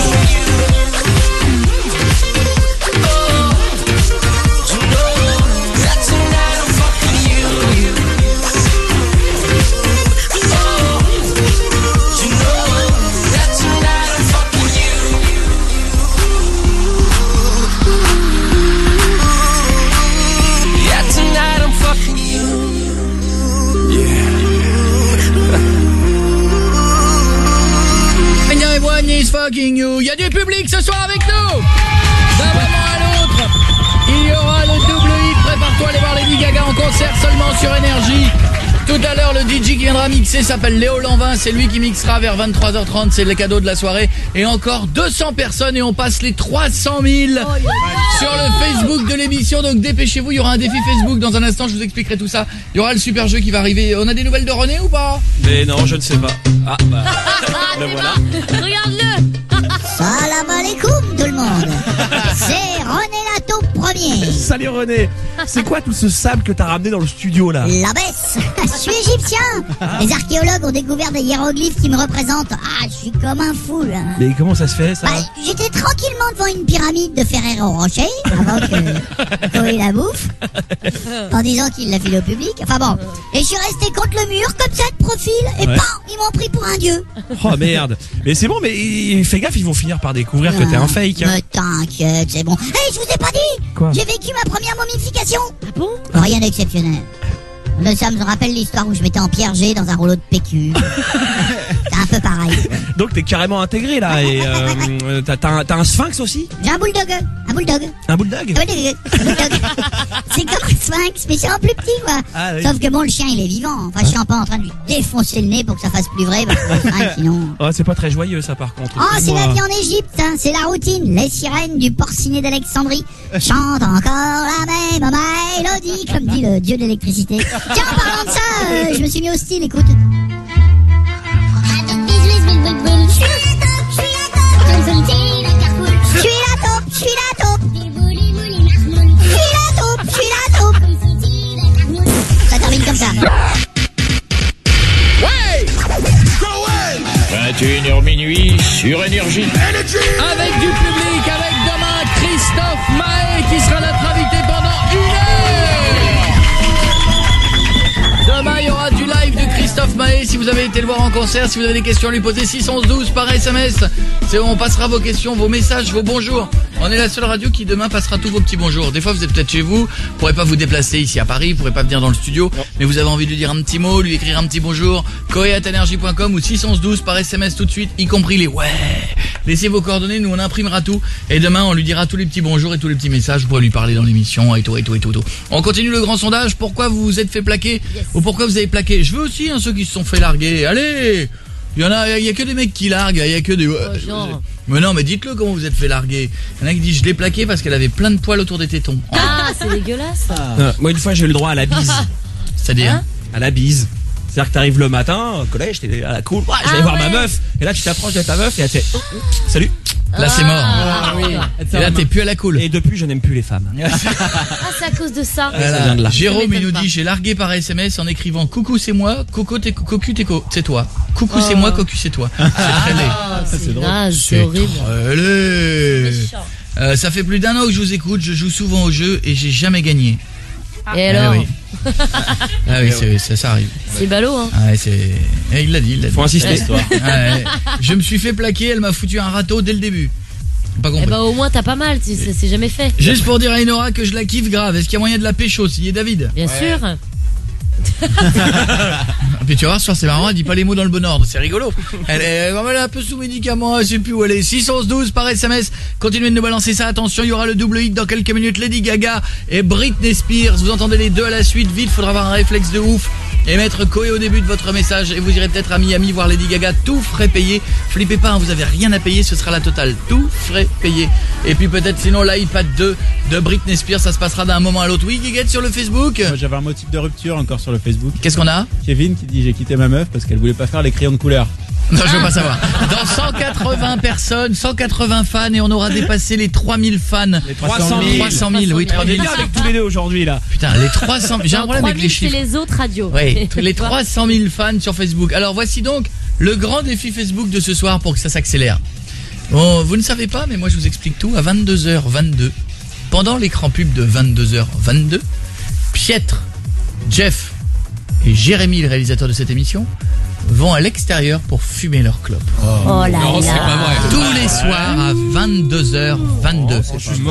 Is fucking you. Il y a du public ce soir avec nous. D'un moment à l'autre, il y aura le double hit. Prépare-toi à aller voir Lady Gaga en concert seulement sur Énergie. Tout à l'heure, le DJ qui viendra mixer s'appelle Léo Lanvin. C'est lui qui mixera vers 23h30. C'est le cadeau de la soirée. Et encore 200 personnes et on passe les 300 000 sur le Facebook de l'émission. Donc dépêchez-vous, il y aura un défi Facebook. Dans un instant, je vous expliquerai tout ça. Il y aura le super jeu qui va arriver. On a des nouvelles de René ou pas? Mais non, je ne sais pas. Ah, bah. Le voilà. Regarde-le. Salam alaikum tout le monde. C'est René Lato premier. Salut René. C'est quoi tout ce sable que t'as ramené dans le studio là? La baisse. Je suis égyptien. Les archéologues ont découvert des hiéroglyphes qui me représentent. Ah, je suis comme un fou là. Mais comment ça se fait ça? Bah, j'étais tranquillement devant une pyramide de Ferrero Rocher avant que Koé la bouffe, en disant qu'il l'a filé au public. Enfin bon, et je suis resté contre le mur comme ça de profil et Ouais. bam, ils m'ont pris pour un dieu. Oh merde. Mais c'est bon, mais fais gaffe, ils vont finir par découvrir que t'es un fake. Hein. Mais t'inquiète, c'est bon. Hey, je vous ai pas dit. Quoi? J'ai vécu ma première momification. Ah bon? Rien d'exceptionnel. Mais ça me rappelle l'histoire où je m'étais en Pierre G dans un rouleau de PQ. C'est un peu pareil. Donc t'es carrément intégré là et t'as un sphinx aussi? J'ai un bulldog. Un bulldog. Un bulldog? Un bulldog. C'est comme un sphinx, mais c'est en plus petit quoi. Ah, oui. Sauf que bon, le chien il est vivant. Enfin, je suis pas en train de lui défoncer le nez pour que ça fasse plus vrai, parce que le sphinx, sinon. Oh, c'est pas très joyeux ça par contre. Oh, c'est la vie en Égypte, hein. C'est la routine. Les sirènes du porcinet d'Alexandrie chantent encore la même mélodie, comme dit le dieu de l'électricité. Tiens, en parlant de ça, je me suis mis au style, écoute. Je suis la taupe, je suis la taupe. Je suis la taupe, je suis la taupe. Ça termine comme ça. Ouais. 21h minuit sur Énergie. Avec du public, avec demain Christophe Maé qui sera notre invité pendant 1 heure. Demain, il y aura du live de Christophe Maé. Si vous avez été le voir en concert, si vous avez des questions à lui poser, 611-12 par SMS. C'est où on passera vos questions, vos messages, vos bonjours. On est la seule radio qui demain passera tous vos petits bonjours. Des fois, vous êtes peut-être chez vous, vous pourrez pas vous déplacer ici à Paris, vous pourrez pas venir dans le studio, mais vous avez envie de lui dire un petit mot, lui écrire un petit bonjour. koé@energie.com ou 611-12 par SMS tout de suite, y compris les ouais. Laissez vos coordonnées, nous on imprimera tout et demain on lui dira tous les petits bonjours et tous les petits messages. Vous pourrez lui parler dans l'émission et tout. On continue le grand sondage. Pourquoi vous vous êtes fait plaquer ou pourquoi vous avez plaqué? Je veux aussi ceux qui se sont fait larguer. Allez, il y a que des mecs qui larguent, il y a que des mais non, mais dites-le comment vous êtes fait larguer. Il y en a qui disent je l'ai plaqué parce qu'elle avait plein de poils autour des tétons. Ah, c'est dégueulasse. Moi une fois j'ai eu le droit à la bise. C'est-à-dire à la bise. C'est-à-dire que t'arrives le matin au collège, t'es à la cool, je vais voir ma meuf, et là tu t'approches de ta meuf et elle fait salut. Là c'est mort. Oui. Et là t'es plus à la cool. Et depuis je n'aime plus les femmes. Ah, c'est à cause de ça. Voilà. vient de là. Jérôme il nous dit j'ai largué par SMS en écrivant coucou c'est moi, cocu c'est toi. Coucou c'est moi, cocu c'est toi. C'est très laid. C'est naze, c'est horrible. Ça fait plus d'1 an que je vous écoute, je joue souvent au jeu et j'ai jamais gagné. Et alors? Ah oui, ça arrive. C'est ballot, hein. Ah ouais, il l'a dit. Faut insister. Ouais. Je me suis fait plaquer, elle m'a foutu un râteau dès le début. Pas compris. Eh bah au moins t'as pas mal, c'est jamais fait. Juste pour dire à Enora que je la kiffe grave. Est-ce qu'il y a moyen de la pécho s'il y est David? Bien sûr. Puis tu vas voir, ce soir c'est marrant, elle dit pas les mots dans le bon ordre, c'est rigolo. Elle est un peu sous médicaments, elle sait plus où elle est. 611-12 par SMS, continuez de nous balancer ça, attention, il y aura le double hit dans quelques minutes, Lady Gaga et Britney Spears, vous entendez les deux à la suite, vite, faudra avoir un réflexe de ouf et mettre Koé au début de votre message et vous irez peut-être à Miami voir Lady Gaga, tout frais payé. Flippez pas, hein, vous avez rien à payer, ce sera la totale, tout frais payé. Et puis peut-être sinon l'iPad 2 de Britney Spears, ça se passera d'un moment à l'autre. Oui, Guiguette sur le Facebook. Moi, j'avais un motif de rupture encore sur le Facebook. Qu'est-ce qu'on a? Kevin qui dit j'ai quitté ma meuf parce qu'elle voulait pas faire les crayons de couleur. Non, je veux pas savoir. Dans 180 personnes, 180 fans et on aura dépassé les 3000 fans. Les 300 000. 300 000, oui, 3000. On est bien avec tous les deux aujourd'hui là. Putain, les 300 000. J'ai un problème avec les 3000 chiffres. c'est les autres radios. Oui, les 300 000 fans sur Facebook. Alors voici donc le grand défi Facebook de ce soir pour que ça s'accélère. Bon, vous ne savez pas, mais moi je vous explique tout. À 22h22, pendant l'écran pub de 22h22, Pietre, Jeff et Jérémy, le réalisateur de cette émission, vont à l'extérieur pour fumer leur clope. Oh là Non, c'est là. pas vrai. Tous les soirs à 22h22.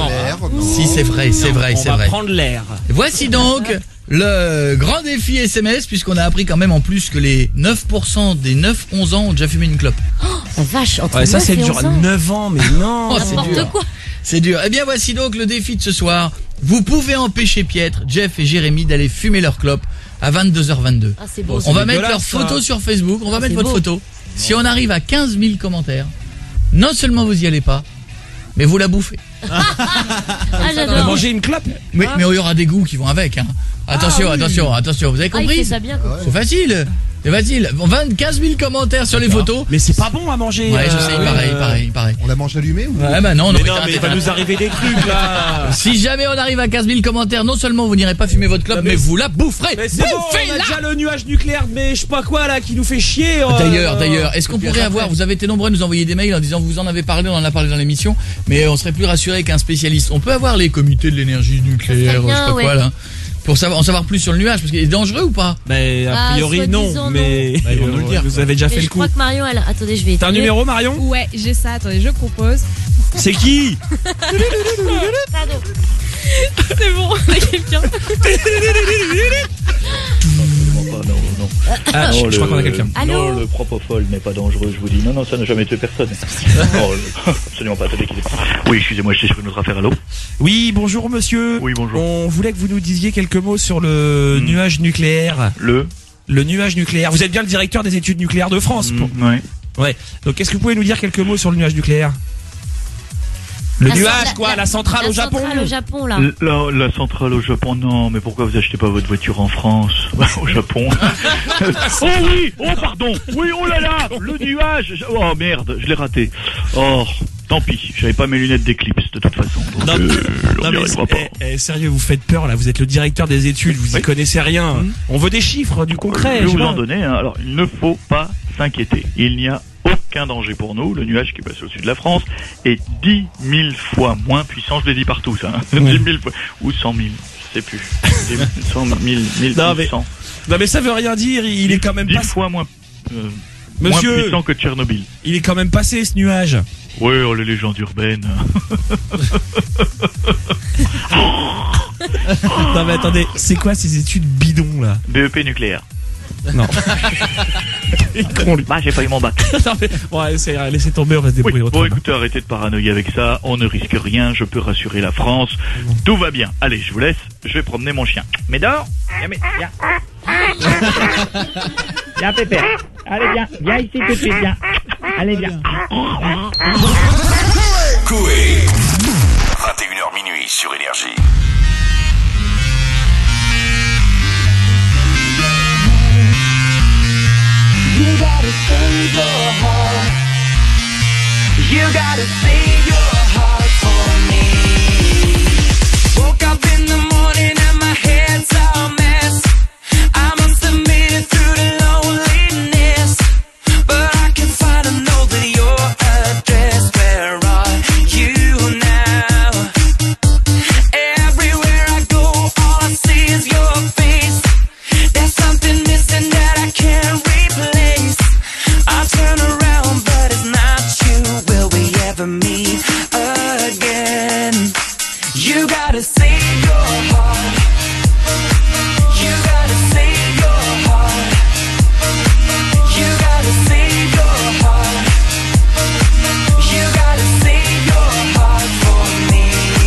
Si, c'est vrai, c'est vrai, c'est On va vrai. prendre l'air. Voici donc le grand défi SMS, puisqu'on a appris quand même en plus que les 9% des 9-11 ans ont déjà fumé une clope. Oh, la vache, entre Ouais, ça 9 c'est et dur. 11 ans. 9 ans, mais non. Oh, c'est dur. N'importe quoi. C'est dur. Eh bien, voici donc le défi de ce soir. Vous pouvez empêcher Pietre, Jeff et Jérémy d'aller fumer leur clope à 22h22. Ah, c'est beau. On va mettre dégueulasse, leur photo ça. sur Facebook, on va mettre C'est votre beau. photo. Si on arrive à 15 000 commentaires, non seulement vous y allez pas, mais vous la bouffez. Ah, On va j'adore. manger une clope. Oui, mais il y aura des goûts qui vont avec. Hein. Attention, attention, attention. Vous avez Ah, il compris? fait ça bien, quoi. C'est facile. C'est facile. 15 000 commentaires sur les photos. Mais c'est pas bon à manger. Ouais, je sais, il paraît. On la mange allumée ou? Ouais, bah non, Mais non, non, mais il va nous arriver des trucs là. Si jamais on arrive à 15 000 commentaires, non seulement vous n'irez pas fumer votre clope, mais vous la boufferez. Mais c'est bon, on a Bouffez-la. déjà le nuage nucléaire, mais je sais pas quoi là, qui nous fait chier. D'ailleurs, est-ce qu'on pourrait avoir, vous avez été nombreux à nous envoyer des mails en disant vous en avez parlé, on en a parlé dans l'émission, mais on serait plus rassuré qu'un spécialiste. On peut avoir les comités de l'énergie nucléaire, Ça serait bien, je sais pas ouais. quoi là, pour en savoir plus sur le nuage, parce qu'il est dangereux ou pas? Mais a Ah, priori non, soi-disant, mais Bah, ils vont nous le dire. vous avez déjà Mais fait je le coup. crois que Marion, elle... Attendez, je vais T'as un étudier. numéro Marion? Ouais, j'ai ça. Attendez, je propose. C'est qui? Pardon. C'est bon, on a quelqu'un. Ah, je crois qu'on a quelqu'un. Allô? Non, le propofol n'est pas dangereux, je vous dis. Non, non, ça n'a jamais tué personne. Non, absolument pas, attendez, quittez pas. Oui, excusez-moi, j'étais sur une autre affaire, allô? Oui, bonjour monsieur. Oui, bonjour. On voulait que vous nous disiez quelques mots sur le nuage nucléaire. Le nuage nucléaire. Vous êtes bien le directeur des études nucléaires de France. Ouais. Ouais. Donc est-ce que vous pouvez nous dire quelques mots sur le nuage nucléaire? Le nuage, quoi, la centrale au Japon. La centrale au Japon, là. La centrale au Japon, non, mais pourquoi vous achetez pas votre voiture en France? Au Japon. Oh oui, oh pardon, oui, oh là là, le nuage. Oh merde, je l'ai raté. Oh, tant pis, j'avais pas mes lunettes d'éclipse de toute façon. Donc, Non, on non, n'y mais arrivera pas. sérieux, vous faites peur là, vous êtes le directeur des études, vous y connaissez rien. On veut des chiffres, du concret. Je vais je sais vous pas. en donner, hein. Alors, il ne faut pas s'inquiéter. Il n'y a aucun danger pour nous. Le nuage qui passe au-dessus de la France est 10 000 fois moins puissant. Je l'ai dit partout, ça. Hein. 10 000 fois. Ou 100 000. Je sais plus. 100 000, 1000, Non, mais- 100. Non mais ça veut rien dire, il est quand même 10 pas... fois moins, Monsieur, moins puissant que Tchernobyl. il est quand même passé ce nuage. Oui, oh, les légendes urbaines. Non mais attendez, c'est quoi ces études bidons là? BEP nucléaire. Non. Bah, j'ai pas eu mon bac. Non, mais, bon, laissez tomber, on va se débrouiller Bon, autrement. écoutez, arrêtez de paranoïer avec ça. On ne risque rien. Je peux rassurer la France. Tout va bien. Allez, je vous laisse. Je vais promener mon chien. Médor, viens. Viens, Pépère. Allez, viens ici tout de suite, viens. Allez, viens. Koé. 21h minuit sur Énergie. You gotta save your heart. You gotta save your heart for me. Woke up in the morning and my head's a mess. I must have made it through the loneliness, but I can find a note with your address. Where are you now? Everywhere I go, all I see is your face. There's something missing that I can't replace. I turn around, but it's not you. Will we ever meet? save your heart. You gotta save your heart. You gotta save your heart. You gotta save your heart for me.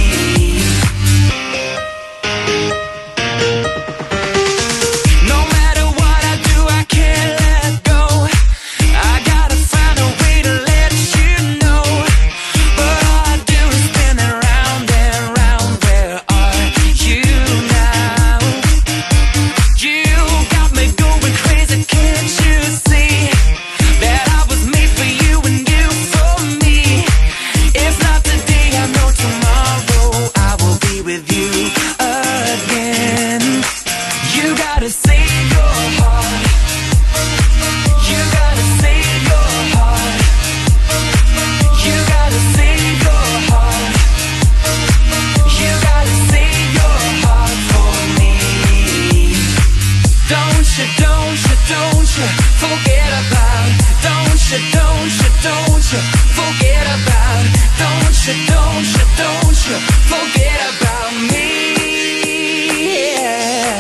No matter what I do, I can't let go. I gotta find a way to let you know. But all I do is spin around and round. Where are you now? You got me going crazy, can't you see that I was made for you and you for me? If not today, I know tomorrow I will be with you again. You gotta save your heart. You gotta save your heart. You gotta save your heart. You gotta save your heart for me. Don't you forget about. Don't you forget about. Don't you forget about me. Yeah.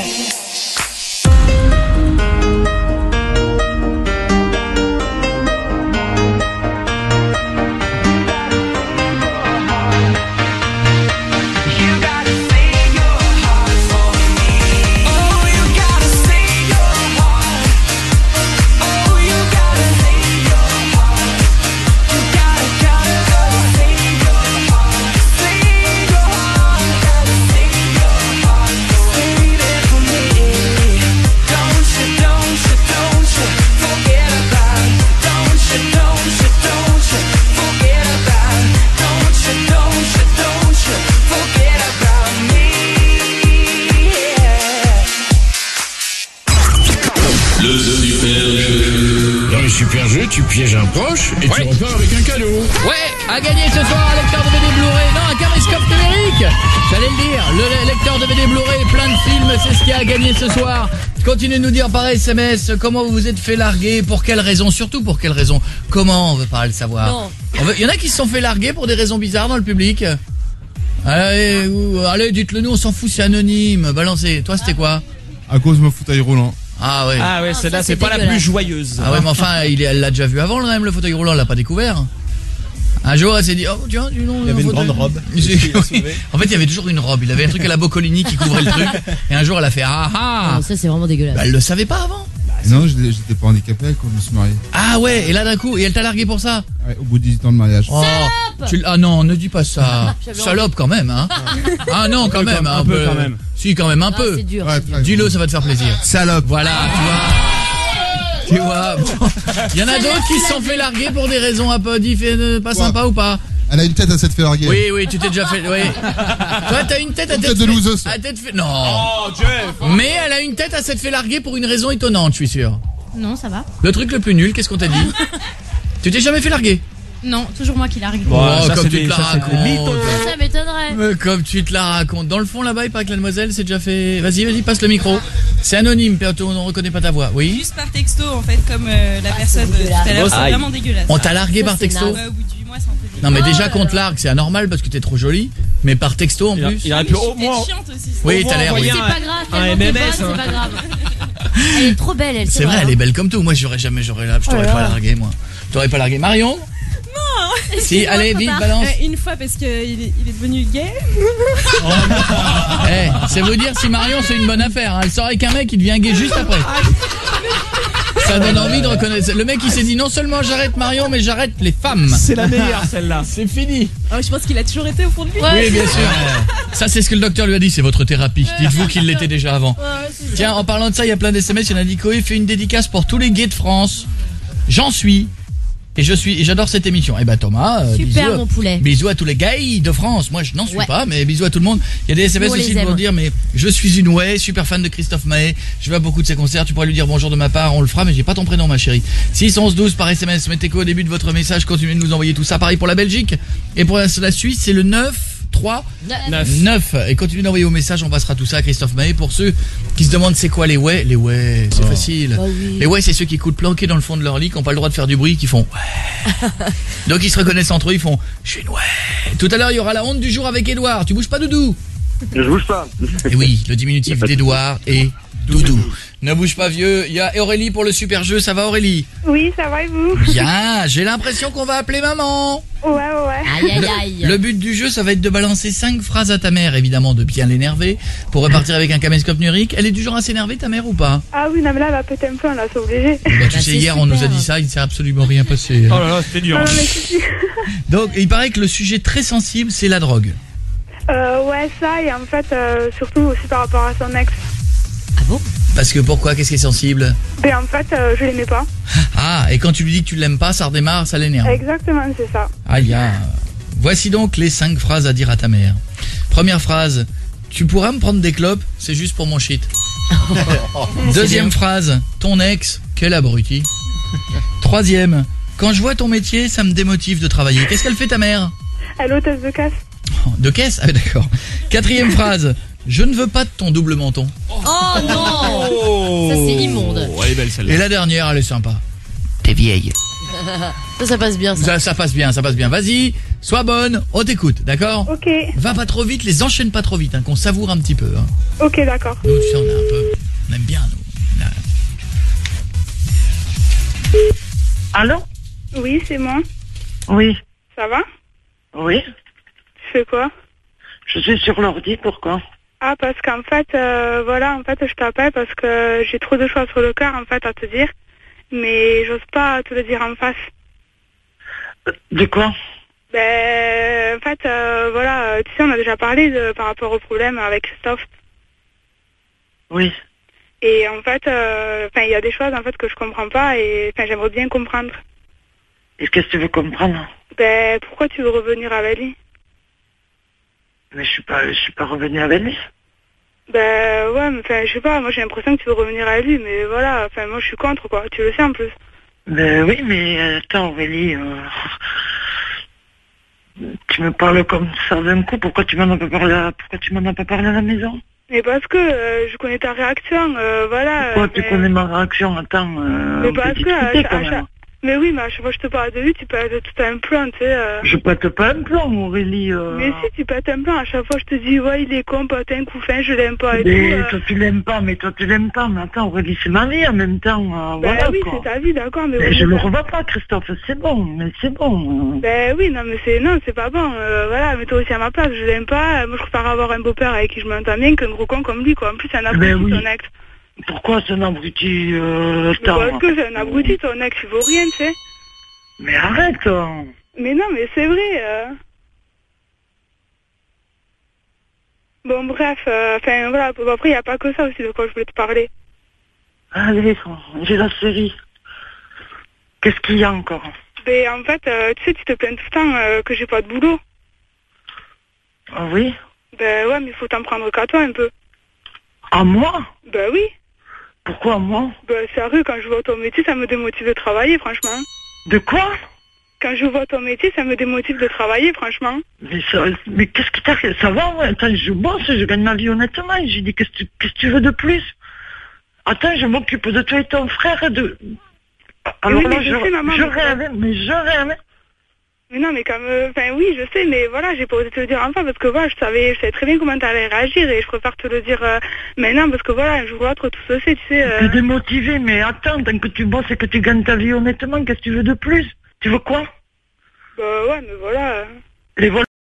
You gotta save your heart for me. Oh, you gotta save your heart. Oh, you gotta save your heart. You gotta save your heart. Save your heart. You gotta save your heart. Save it for me. Don't you forget about. Don't you forget about. Don't you forget about me. Yeah. Le super jeu. Dans le super jeu, tu pièges un proche et tu repars avec un cadeau. Ouais, à gagner ce soir un lecteur de BD Blu-ray. Non, un caméscope numérique. J'allais le dire, le lecteur de BD Blu-ray, plein de films, c'est ce qu'il y a à gagner ce soir. Continuez de nous dire par SMS comment vous vous êtes fait larguer, pour quelle raison, surtout pour quelle raison. Comment, on veut pas le savoir. Non. Il y en a qui se sont fait larguer pour des raisons bizarres dans le public. Allez, dites-le nous, on s'en fout, c'est anonyme. Balancez. Toi, c'était quoi? À cause de mon fauteuil roulant. Ah ouais. Ah ouais, celle-là, ça, c'est c'est pas la dégueulasse. plus joyeuse. Ah ouais, mais enfin, elle l'a déjà vu avant le même, le fauteuil roulant, elle l'a pas découvert. Un jour, elle s'est dit, oh tiens, dis donc. Il y avait une grande robe. En fait, il y avait toujours une robe. Il avait un truc à la Boccolini qui couvrait le truc. Et un jour, elle a fait, ah ah. Non, ça c'est vraiment dégueulasse. Bah, elle le savait pas avant. Non, j'étais pas handicapé quand je me suis marié. Ah ouais, et là d'un coup, et elle t'a largué pour ça? Ouais, au bout de 18 ans de mariage. Oh, ah non, ne dis pas ça. J'avais Salope quand même, hein. Ah non, quand même. Un peu quand même. Si, quand même, un peu. C'est dur. Ouais, c'est dur. Dis-le, ça va te faire plaisir. Salope. Voilà, tu vois. Il y en a d'autres qui se sont fait larguer pour des raisons un peu pas sympas ou pas? Elle a une tête à s'être fait larguer. Oui, tu t'es déjà fait. Oui. Toi, t'as une tête à tête de loseuse. Non. Oh, Jeff. Mais elle a une tête à s'être fait larguer pour une raison étonnante, je suis sûr. Non, ça va. Le truc le plus nul, qu'est-ce qu'on t'a dit? Tu t'es jamais fait larguer? Non, toujours moi qui largue. Ça, comme c'est tu des- te la ça, c'est des racontes. mythos. Ça m'étonnerait. Mais comme tu te la racontes. Dans le fond, là-bas, il paraît que la demoiselle s'est déjà fait... Vas-y, passe le micro. C'est anonyme, on ne reconnaît pas ta voix. Oui? Juste par texto, en fait, comme la personne c'est tout à l'heure, c'est Aïe. vraiment dégueulasse. On t'a largué Ça, par c'est texto? naze. Au bout du mois, c'est un peu dégueulasse. Non, mais déjà là qu'on te là. largue, c'est anormal parce que t'es trop jolie. Mais par texto, en plus. Il aurait pu au moins. Elle est chiante aussi. Oui, au t'as moins l'air, oui. envoyer C'est pas grave, un tellement t'es MMS, bonne, hein. c'est pas grave. Elle est trop belle, elle. C'est vrai, elle est belle comme tout. Moi, je t'aurais là pas là. largué, moi. Je t'aurais pas largué. Marion? Si, allez, vite, balance. Une fois parce qu'il est devenu gay. C'est vous dire si Marion c'est une bonne affaire. Hein. Elle sort avec un mec qui devient gay juste après. Ça donne envie de reconnaître. Le mec il s'est dit non seulement j'arrête Marion mais j'arrête les femmes. C'est la meilleure celle-là. C'est fini. Ah, je pense qu'il a toujours été au fond de lui. Oui bien sûr. Ça c'est ce que le docteur lui a dit, c'est votre thérapie. Dites-vous qu'il l'était déjà avant. Tiens, en parlant de ça, il y a plein d'SMS, il y en a dit Koé fait une dédicace pour tous les gays de France. J'en suis. Et j'adore cette émission. Et Thomas, Super, bisous, mon poulet. bisous à tous les gays de France. Moi je n'en suis Ouais. pas, mais bisous à tout le monde. Il y a des SMS Nous, on aussi les pour aime. dire mais je suis une super fan de Christophe Maé. Je vais à beaucoup de ses concerts. Tu pourras lui dire bonjour de ma part, on le fera, mais j'ai pas ton prénom ma chérie. 6 11 12 par SMS. Mettez quoi au début de votre message. Continuez de nous envoyer tout ça. Pareil pour la Belgique et pour la Suisse, c'est le 9 3 9. Et continuez d'envoyer vos messages, on passera tout ça à Christophe Maé. Pour ceux qui se demandent c'est quoi les ouais, c'est facile. Bah oui. Les ouais, c'est ceux qui écoutent planqués dans le fond de leur lit, qui n'ont pas le droit de faire du bruit, qui font ouais. Donc ils se reconnaissent entre eux, ils font je suis une ouais. Tout à l'heure, il y aura la honte du jour avec Edouard. Tu bouges pas, Doudou? Je bouge pas. Et oui, le diminutif d'Edouard est Doudou. Ne bouge pas vieux, il y a Aurélie pour le super jeu, ça va Aurélie? Oui, ça va et vous? Bien, j'ai l'impression qu'on va appeler maman. Ouais. Aïe, aïe, aïe. Le but du jeu, ça va être de balancer 5 phrases à ta mère, évidemment de bien l'énerver, pour repartir avec un caméscope numérique. Elle est du genre à s'énerver ta mère ou pas? Ah oui, non mais là, elle va péter un peu, là, c'est obligé. Bah, tu sais, hier on nous a dit ça, il ne s'est absolument rien passé. Oh là là, c'était dur. Non, mais si. Donc, il paraît que le sujet très sensible, c'est la drogue. Ouais, ça, et en fait, surtout aussi par rapport à son ex. Ah bon? Parce que pourquoi? Qu'est-ce qui est sensible? Ben en fait, je l'aimais pas. Ah, et quand tu lui dis que tu l'aimes pas, ça redémarre, ça l'énerve. Exactement, c'est ça. Aïe, voici donc les 5 phrases à dire à ta mère. Première phrase, tu pourras me prendre des clopes, c'est juste pour mon shit. Deuxième phrase, ton ex, quel abruti. Troisième, quand je vois ton métier, ça me démotive de travailler. Qu'est-ce qu'elle fait ta mère? Elle est hôtesse de caisse. De caisse? Ah d'accord. Quatrième phrase, je ne veux pas de ton double menton. Oh non. Ça c'est immonde. Oh, elle est belle celle-là. Et la dernière, elle est sympa. T'es vieille. Ça passe bien ça. Ça passe bien, ça passe bien. Vas-y, sois bonne, on t'écoute, d'accord? Ok. Va pas trop vite, les enchaîne pas trop vite, hein, qu'on savoure un petit peu. Hein. Ok, d'accord. Nous, tu sais, on aime bien, nous. Là. Allô? Oui, c'est moi. Oui. Ça va? Oui. Tu fais quoi? Je suis sur l'ordi, pourquoi? Ah, parce qu'en fait, voilà, en fait, je t'appelle parce que j'ai trop de choses sur le cœur, en fait, à te dire. Mais j'ose pas te le dire en face. De quoi? Ben, en fait, voilà, tu sais, on a déjà parlé par rapport au problème avec Christophe. Oui. Et en fait, il y a des choses, en fait, que je comprends pas et, j'aimerais bien comprendre. Et qu'est-ce que tu veux comprendre? Ben, pourquoi tu veux revenir avec lui? Mais je suis pas revenu avec lui. Ben, ouais, mais je sais pas, moi j'ai l'impression que tu veux revenir avec lui, mais voilà, moi je suis contre, quoi, tu le sais en plus. Ben oui, mais attends Aurélie, tu me parles comme ça d'un coup, pourquoi tu m'en as pas parlé à la maison? Mais parce que je connais ta réaction, voilà. Pourquoi tu connais ma réaction? Attends, mais parce que mais oui, mais à chaque fois que je te parle de lui, tu pètes tout un plan, tu sais. Je pète pas un plan, Aurélie. Mais si, tu pètes un plan, à chaque fois je te dis, ouais, il est con, t'es un coup fin, je l'aime pas et mais tout. toi tu l'aimes pas, mais attends Aurélie, c'est ma vie en même temps, Ben voilà oui, quoi. c'est ta vie, d'accord, mais... Mais je le revois pas, Christophe, c'est bon, mais c'est bon. Ben oui, non, mais c'est pas bon, voilà, mais toi aussi à ma place, je l'aime pas, moi je préfère avoir un beau-père avec qui je m'entends bien qu'un gros con comme lui, quoi. En plus, c'est un abruti, oui. ton ex. Pourquoi c'est un abruti, Parce que c'est un abruti, ton ex, il vaut rien, tu sais. Mais arrête. Mais non, mais c'est vrai. Bon, bref, voilà, après, il n'y a pas que ça aussi de quoi je voulais te parler. Allez, j'ai la série. Qu'est-ce qu'il y a encore? Ben, en fait, tu sais, tu te plains tout le temps que j'ai pas de boulot. Ah oui? Ben ouais, mais il faut t'en prendre qu'à toi un peu. À moi? Ben oui. Pourquoi à moi? Ben sérieux, quand je vois ton métier, ça me démotive de travailler, franchement. De quoi? Quand je vois ton métier, ça me démotive de travailler, franchement. Mais qu'est-ce qui t'arrive? Ça va, ouais. Attends, je bosse, je gagne ma vie honnêtement. J'ai dit, qu'est-ce que tu veux de plus? Attends, je m'occupe de toi et ton frère de... Alors oui, là, je sais, maman, je rêve. Mais non, mais comme... oui, je sais, mais voilà, j'ai pas osé te le dire enfin parce que voilà, je savais très bien comment t'allais réagir et je préfère te le dire maintenant parce que voilà, un jour ou l'autre, tout se sait, tu sais... T'es démotivé, mais attends, tant que tu bosses et que tu gagnes ta vie honnêtement, qu'est-ce que tu veux de plus? Tu veux quoi? Bah ouais, mais voilà... Les